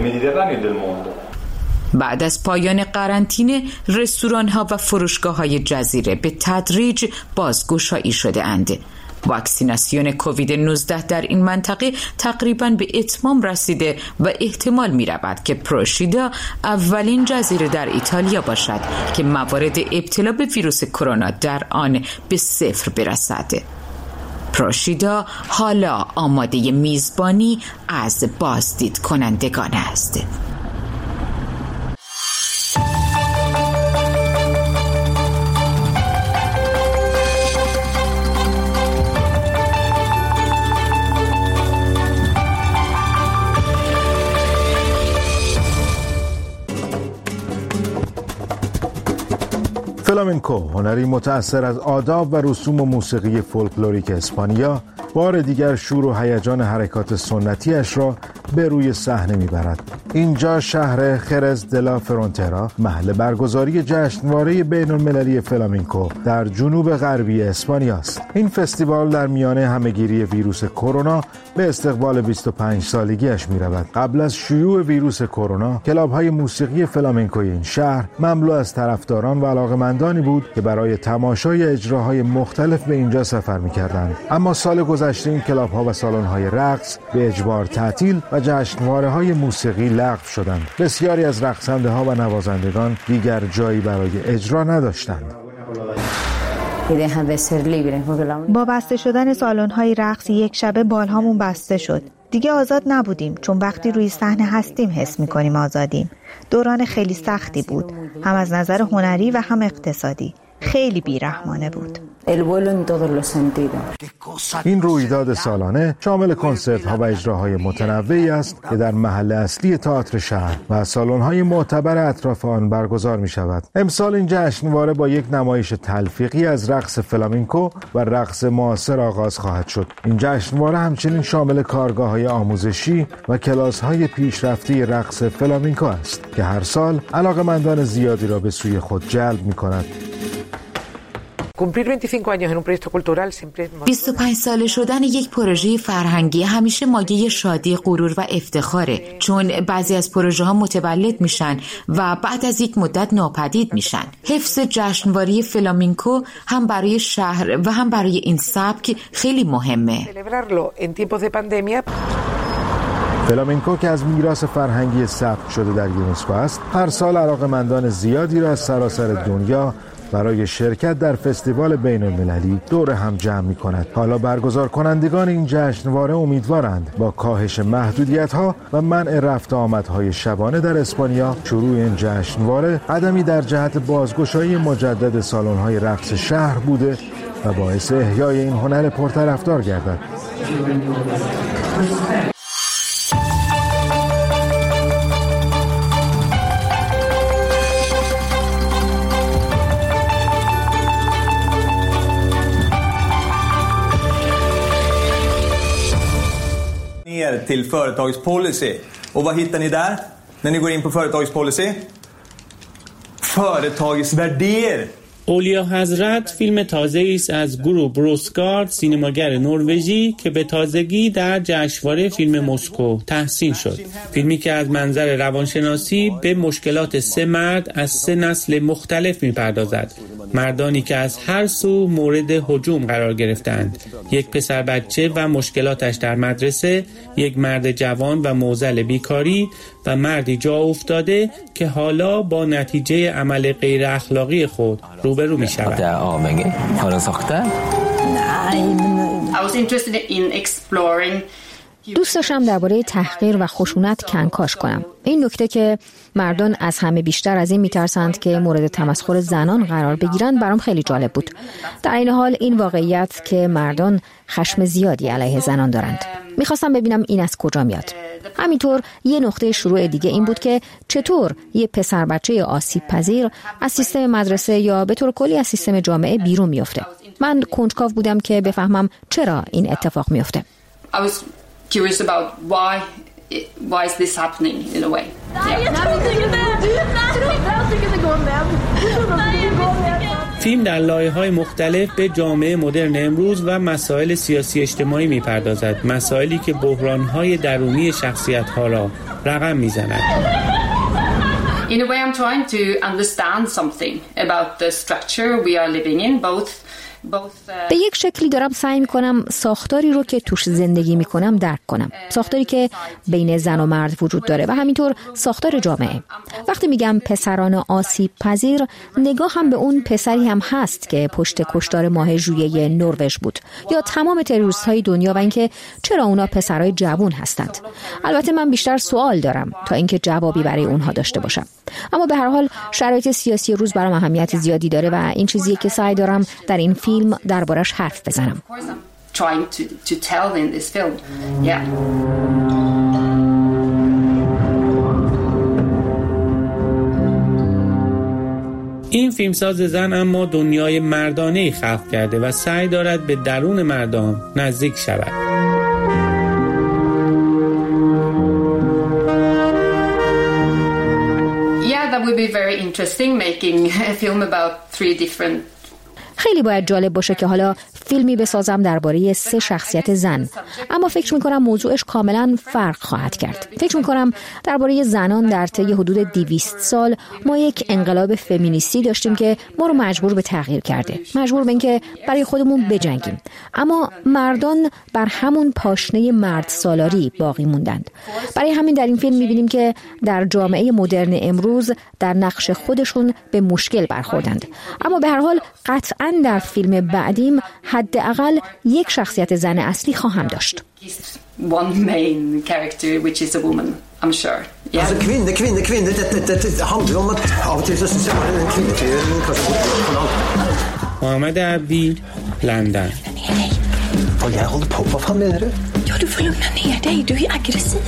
S10: بعد از پایان قرنطینه رستوران‌ها و فروشگاه‌های جزیره به تدریج بازگشایی شده اند. واکسیناسیون کووید نوزده در این منطقه تقریباً به اتمام رسیده و احتمال می رود که پروشیدا اولین جزیره در ایتالیا باشد که موارد ابتلا به ویروس کرونا در آن به صفر برسد. پروشیدا حالا آماده میزبانی از بازدید کنندگان است.
S9: فلامنکو، هنری متأثر از آداب و رسوم و موسیقی فولکلوریک اسپانیا، بار دیگر شور و هیجان حرکات سنتیش را به روی صحنه میبرد. اینجا شهر خرز دلا فرونترا، محل برگزاری جشنواره بین المللی فلامنکو در جنوب غربی اسپانیا است. این فستیوال در میانه همهگیری ویروس کرونا به استقبال بیست و پنج سالگیش میرود. قبل از شیوع ویروس کرونا، کلاب‌های موسیقی فلامنکوی این شهر مملو از طرفداران و علاقه‌مندانی بود که برای تماشای اجراهای مختلف به اینجا سفر می‌کردند. اما سال گذشته این کلاب‌ها و سالن‌های رقص به اجبار تعطیل و جشنواره‌های موسیقی لغو شدند. بسیاری از رقصنده‌ها و نوازندگان دیگر جایی برای اجرا نداشتند.
S15: با بسته شدن سالن‌های رقص یک شبه بالهامون بسته شد. دیگه آزاد نبودیم، چون وقتی روی صحنه هستیم حس می‌کنیم آزادیم. دوران خیلی سختی بود، هم از نظر هنری و هم اقتصادی. خیلی بیرحمانه بود.
S9: این رویداد سالانه شامل کنسرت‌ها و اجراهای متنوعی است که در محل اصلی تئاتر شهر و سالن‌های معتبر اطراف آن برگزار می‌شود. امسال این جشنواره با یک نمایش تلفیقی از رقص فلامنکو و رقص معاصر آغاز خواهد شد. این جشنواره همچنین شامل کارگاه‌های آموزشی و کلاس‌های پیشرفته رقص فلامنکو است که هر سال علاقه‌مندان زیادی را به سوی خود جلب می‌کند.
S10: بیست و پنج ساله شدن یک پروژه فرهنگی همیشه مایه شادی، غرور و افتخاره، چون بعضی از پروژه ها متولد میشن و بعد از یک مدت ناپدید میشن. حفظ جشنواره فلامنکو هم برای شهر و هم برای این سبک خیلی مهمه.
S9: فلامنکو که از میراث فرهنگی ثبت شده در یونسکو است، هر سال علاقه‌مندان زیادی را از سراسر دنیا برای شرکت در فستیوال بین المللی دور هم جمع می کند. حالا برگزار کنندگان این جشنواره امیدوارند با کاهش محدودیت‌ها و منع رفت آمدهای شبانه در اسپانیا، شروع این جشنواره قدمی در جهت بازگشایی مجدد سالن‌های رقص شهر بوده و باعث احیای این هنر پرطرفدار گردد.
S13: till företagets policy. Och vad hittar ni där när ni går in på företagets policy? Företagets värderingar.
S18: اولیا حضرت فیلم تازه‌ای است از گروه بروسگارد، سینماگر نروژی که به تازگی در جشنواره فیلم مسکو تحسین شد. فیلمی که از منظر روانشناسی به مشکلات سه مرد از سه نسل مختلف می‌پردازد. مردانی که از هر سو مورد هجوم قرار گرفتند. یک پسر بچه و مشکلاتش در مدرسه، یک مرد جوان و معضل بیکاری و مردی جا افتاده که حالا با نتیجه عمل غیر اخلاقی خود روبرو می شود.
S19: دوست داشتم درباره تحقیر و خشونت کنکاش کنم. این نکته که مردان از همه بیشتر از این میترسند که مورد تمسخر زنان قرار بگیرند برام خیلی جالب بود. در این حال این واقعیت که مردان خشم زیادی علیه زنان دارند. میخواستم ببینم این از کجا میاد. همینطور یه نقطه شروع دیگه این بود که چطور یه پسر بچه آسیب پذیر از سیستم مدرسه یا به طور کلی از سیستم جامعه بیرون میفته. من کنجکاو بودم که بفهمم چرا این اتفاق میفته.
S20: Curious about why why is this happening in a way.
S18: فیلم در لایه‌های مختلف به جامعه مدرن امروز و مسائل سیاسی اجتماعی می‌پردازد، مسائلی که بحران‌های درونی شخصیت‌ها را رقم می‌زند.
S20: In a way I'm trying to understand something about the structure we are living in, both
S19: به یک شکلی دارم سعی میکنم ساختاری رو که توش زندگی میکنم درک کنم، ساختاری که بین زن و مرد وجود داره و همینطور ساختار جامعه. وقتی میگم پسران آسیب پذیر، نگاه هم به اون پسری هم هست که پشت کشتار ماه ژوئیه نروژ بود، یا تمام تروریست های دنیا و اینکه چرا اونا پسرای جوان هستند. البته من بیشتر سوال دارم تا اینکه جوابی برای اونها داشته باشم. اما به هر حال شرایط سیاسی روز برام اهمیت زیادی داره و این چیزیه که سعی دارم در این فیلم دربارش حرف بزنم.
S18: این فیلمساز زن اما دنیای مردانه‌ای خلق کرده و سعی دارد به درون مردم نزدیک شود.
S20: Yeah, that would be very interesting, making a film about three different.
S19: خیلی باید جالب باشه که حالا فیلمی بسازم درباره سه شخصیت زن، اما فکر میکنم موضوعش کاملا فرق خواهد کرد. فکر میکنم درباره زنان در طی حدود دویست سال ما یک انقلاب فمینیستی داشتیم که ما رو مجبور به تغییر کرده، مجبور به اینکه برای خودمون بجنگیم، اما مردان بر همون پاشنه مرد سالاری باقی موندند. برای همین در این فیلم میبینیم که در جامعه مدرن امروز در نقش خودشون به مشکل برخوردند، اما به هر حال قطعاً در فیلم بعدیم حداقل یک شخصیت زن اصلی خواهم داشت.
S20: One main character which is a woman, I'm sure. Yeah.
S17: Altså kvinne, kvinne, kvinne, dette, dette handler om at av og til så synes jeg bare den kvinnetyren kanskje går på langt.
S18: محمد عبدی، لندن.
S17: Hva jeg holder på, hva faen mener du?
S22: Ja, du får lugna ner dig, du är aggressiv.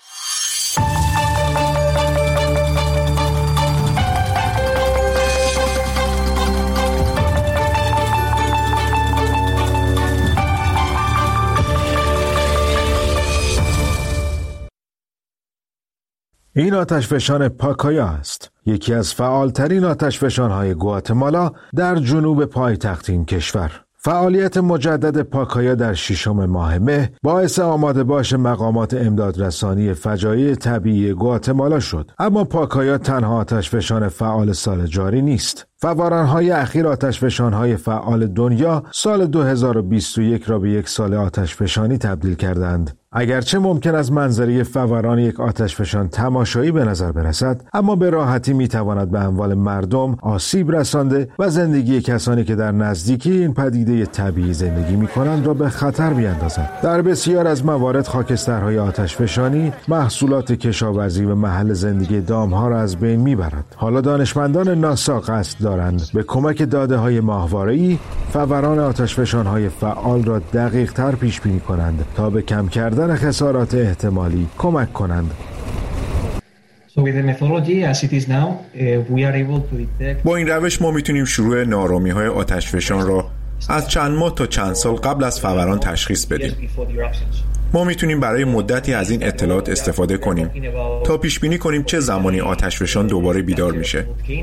S9: این آتشفشان پاکایا است، یکی از فعالترین آتشفشان‌های گواتمالا در جنوب پایتخت این کشور. فعالیت مجدد پاکایا در ششم ماه مه باعث آماده باش مقامات امدادرسانی فجایع طبیعی گواتمالا شد. اما پاکایا تنها آتشفشان فعال سال جاری نیست. فوران‌های اخیر آتشفشان‌های فعال دنیا سال دو هزار و بیست و یک را به یک سال آتشفشانی تبدیل کردند. اگرچه ممکن از منظره فوران یک آتشفشان تماشایی به نظر برسد، اما به راحتی میتواند به اموال مردم آسیب رسانده و زندگی کسانی که در نزدیکی این پدیده طبیعی زندگی می‌کنند را به خطر بیاندازد. در بسیار از موارد خاکسترهای آتشفشانی محصولات کشاورزی و محل زندگی دام‌ها را از بین میبرد. حالا دانشمندان ناسا قصد دارند به کمک داده‌های ماهواره‌ای فوران آتشفشان‌های فعال را دقیق‌تر پیش بینی کنند تا به کم کردن خسارات احتمالی کمک کنند.
S16: با این روش ما میتونیم شروع نارامی‌های آتشفشان را از چند ماه تا چند سال قبل از فوران تشخیص بدیم. ما میتونیم برای مدتی از این اطلاعات استفاده کنیم تا پیش بینی کنیم چه زمانی آتشفشان دوباره بیدار میشه.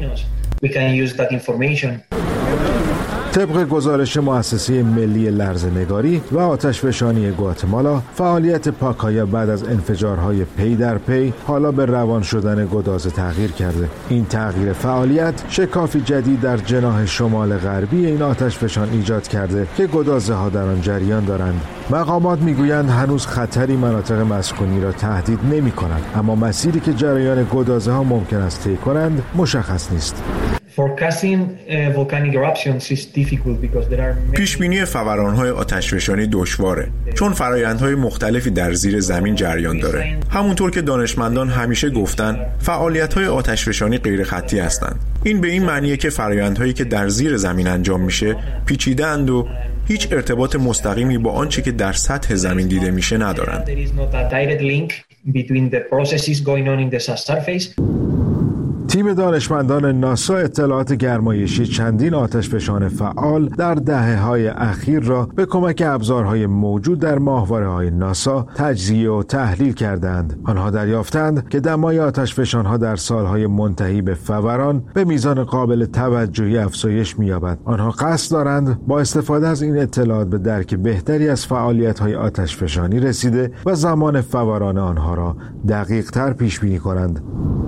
S9: طبق گزارش مؤسسه ملی لرزه‌نگاری و آتشفشانی گواتمالا، فعالیت پاکایا بعد از انفجارهای پی در پی حالا به روان شدن گداز تغییر کرده. این تغییر فعالیت شکافی جدید در جناح شمال غربی این آتشفشان ایجاد کرده که گدازها در آن جریان دارند. مقامات میگویند هنوز خطری مناطق مسکونی را تهدید نمی کند، اما مسیری که جریان گدازها ممکن است طی کنند مشخص نیست.
S16: پیش بینی فوران‌های آتشفشانی دشواره، چون فرآیندهای مختلفی در زیر زمین جریان داره. همونطور که دانشمندان همیشه گفتن، فعالیت‌های آتشفشانی غیر خطی هستند. این به این معنیه که فرآیندهایی که در زیر زمین انجام میشه پیچیده‌اند و هیچ ارتباط مستقیمی با آنچه که در سطح زمین دیده میشه ندارند.
S9: تیم دانشمندان ناسا اطلاعات گرمایشی چندین آتشفشان فعال در دهه‌های اخیر را به کمک ابزارهای موجود در ماهواره‌های ناسا تجزیه و تحلیل کردند. آنها دریافتند که دمای آتشفشان‌ها در سالهای منتهی به فوران به میزان قابل توجهی افزایش می‌یابد. آنها قصد دارند با استفاده از این اطلاعات به درک بهتری از فعالیت‌های آتشفشانی رسیده و زمان فوران آنها را دقیق‌تر پیش بینی کنند.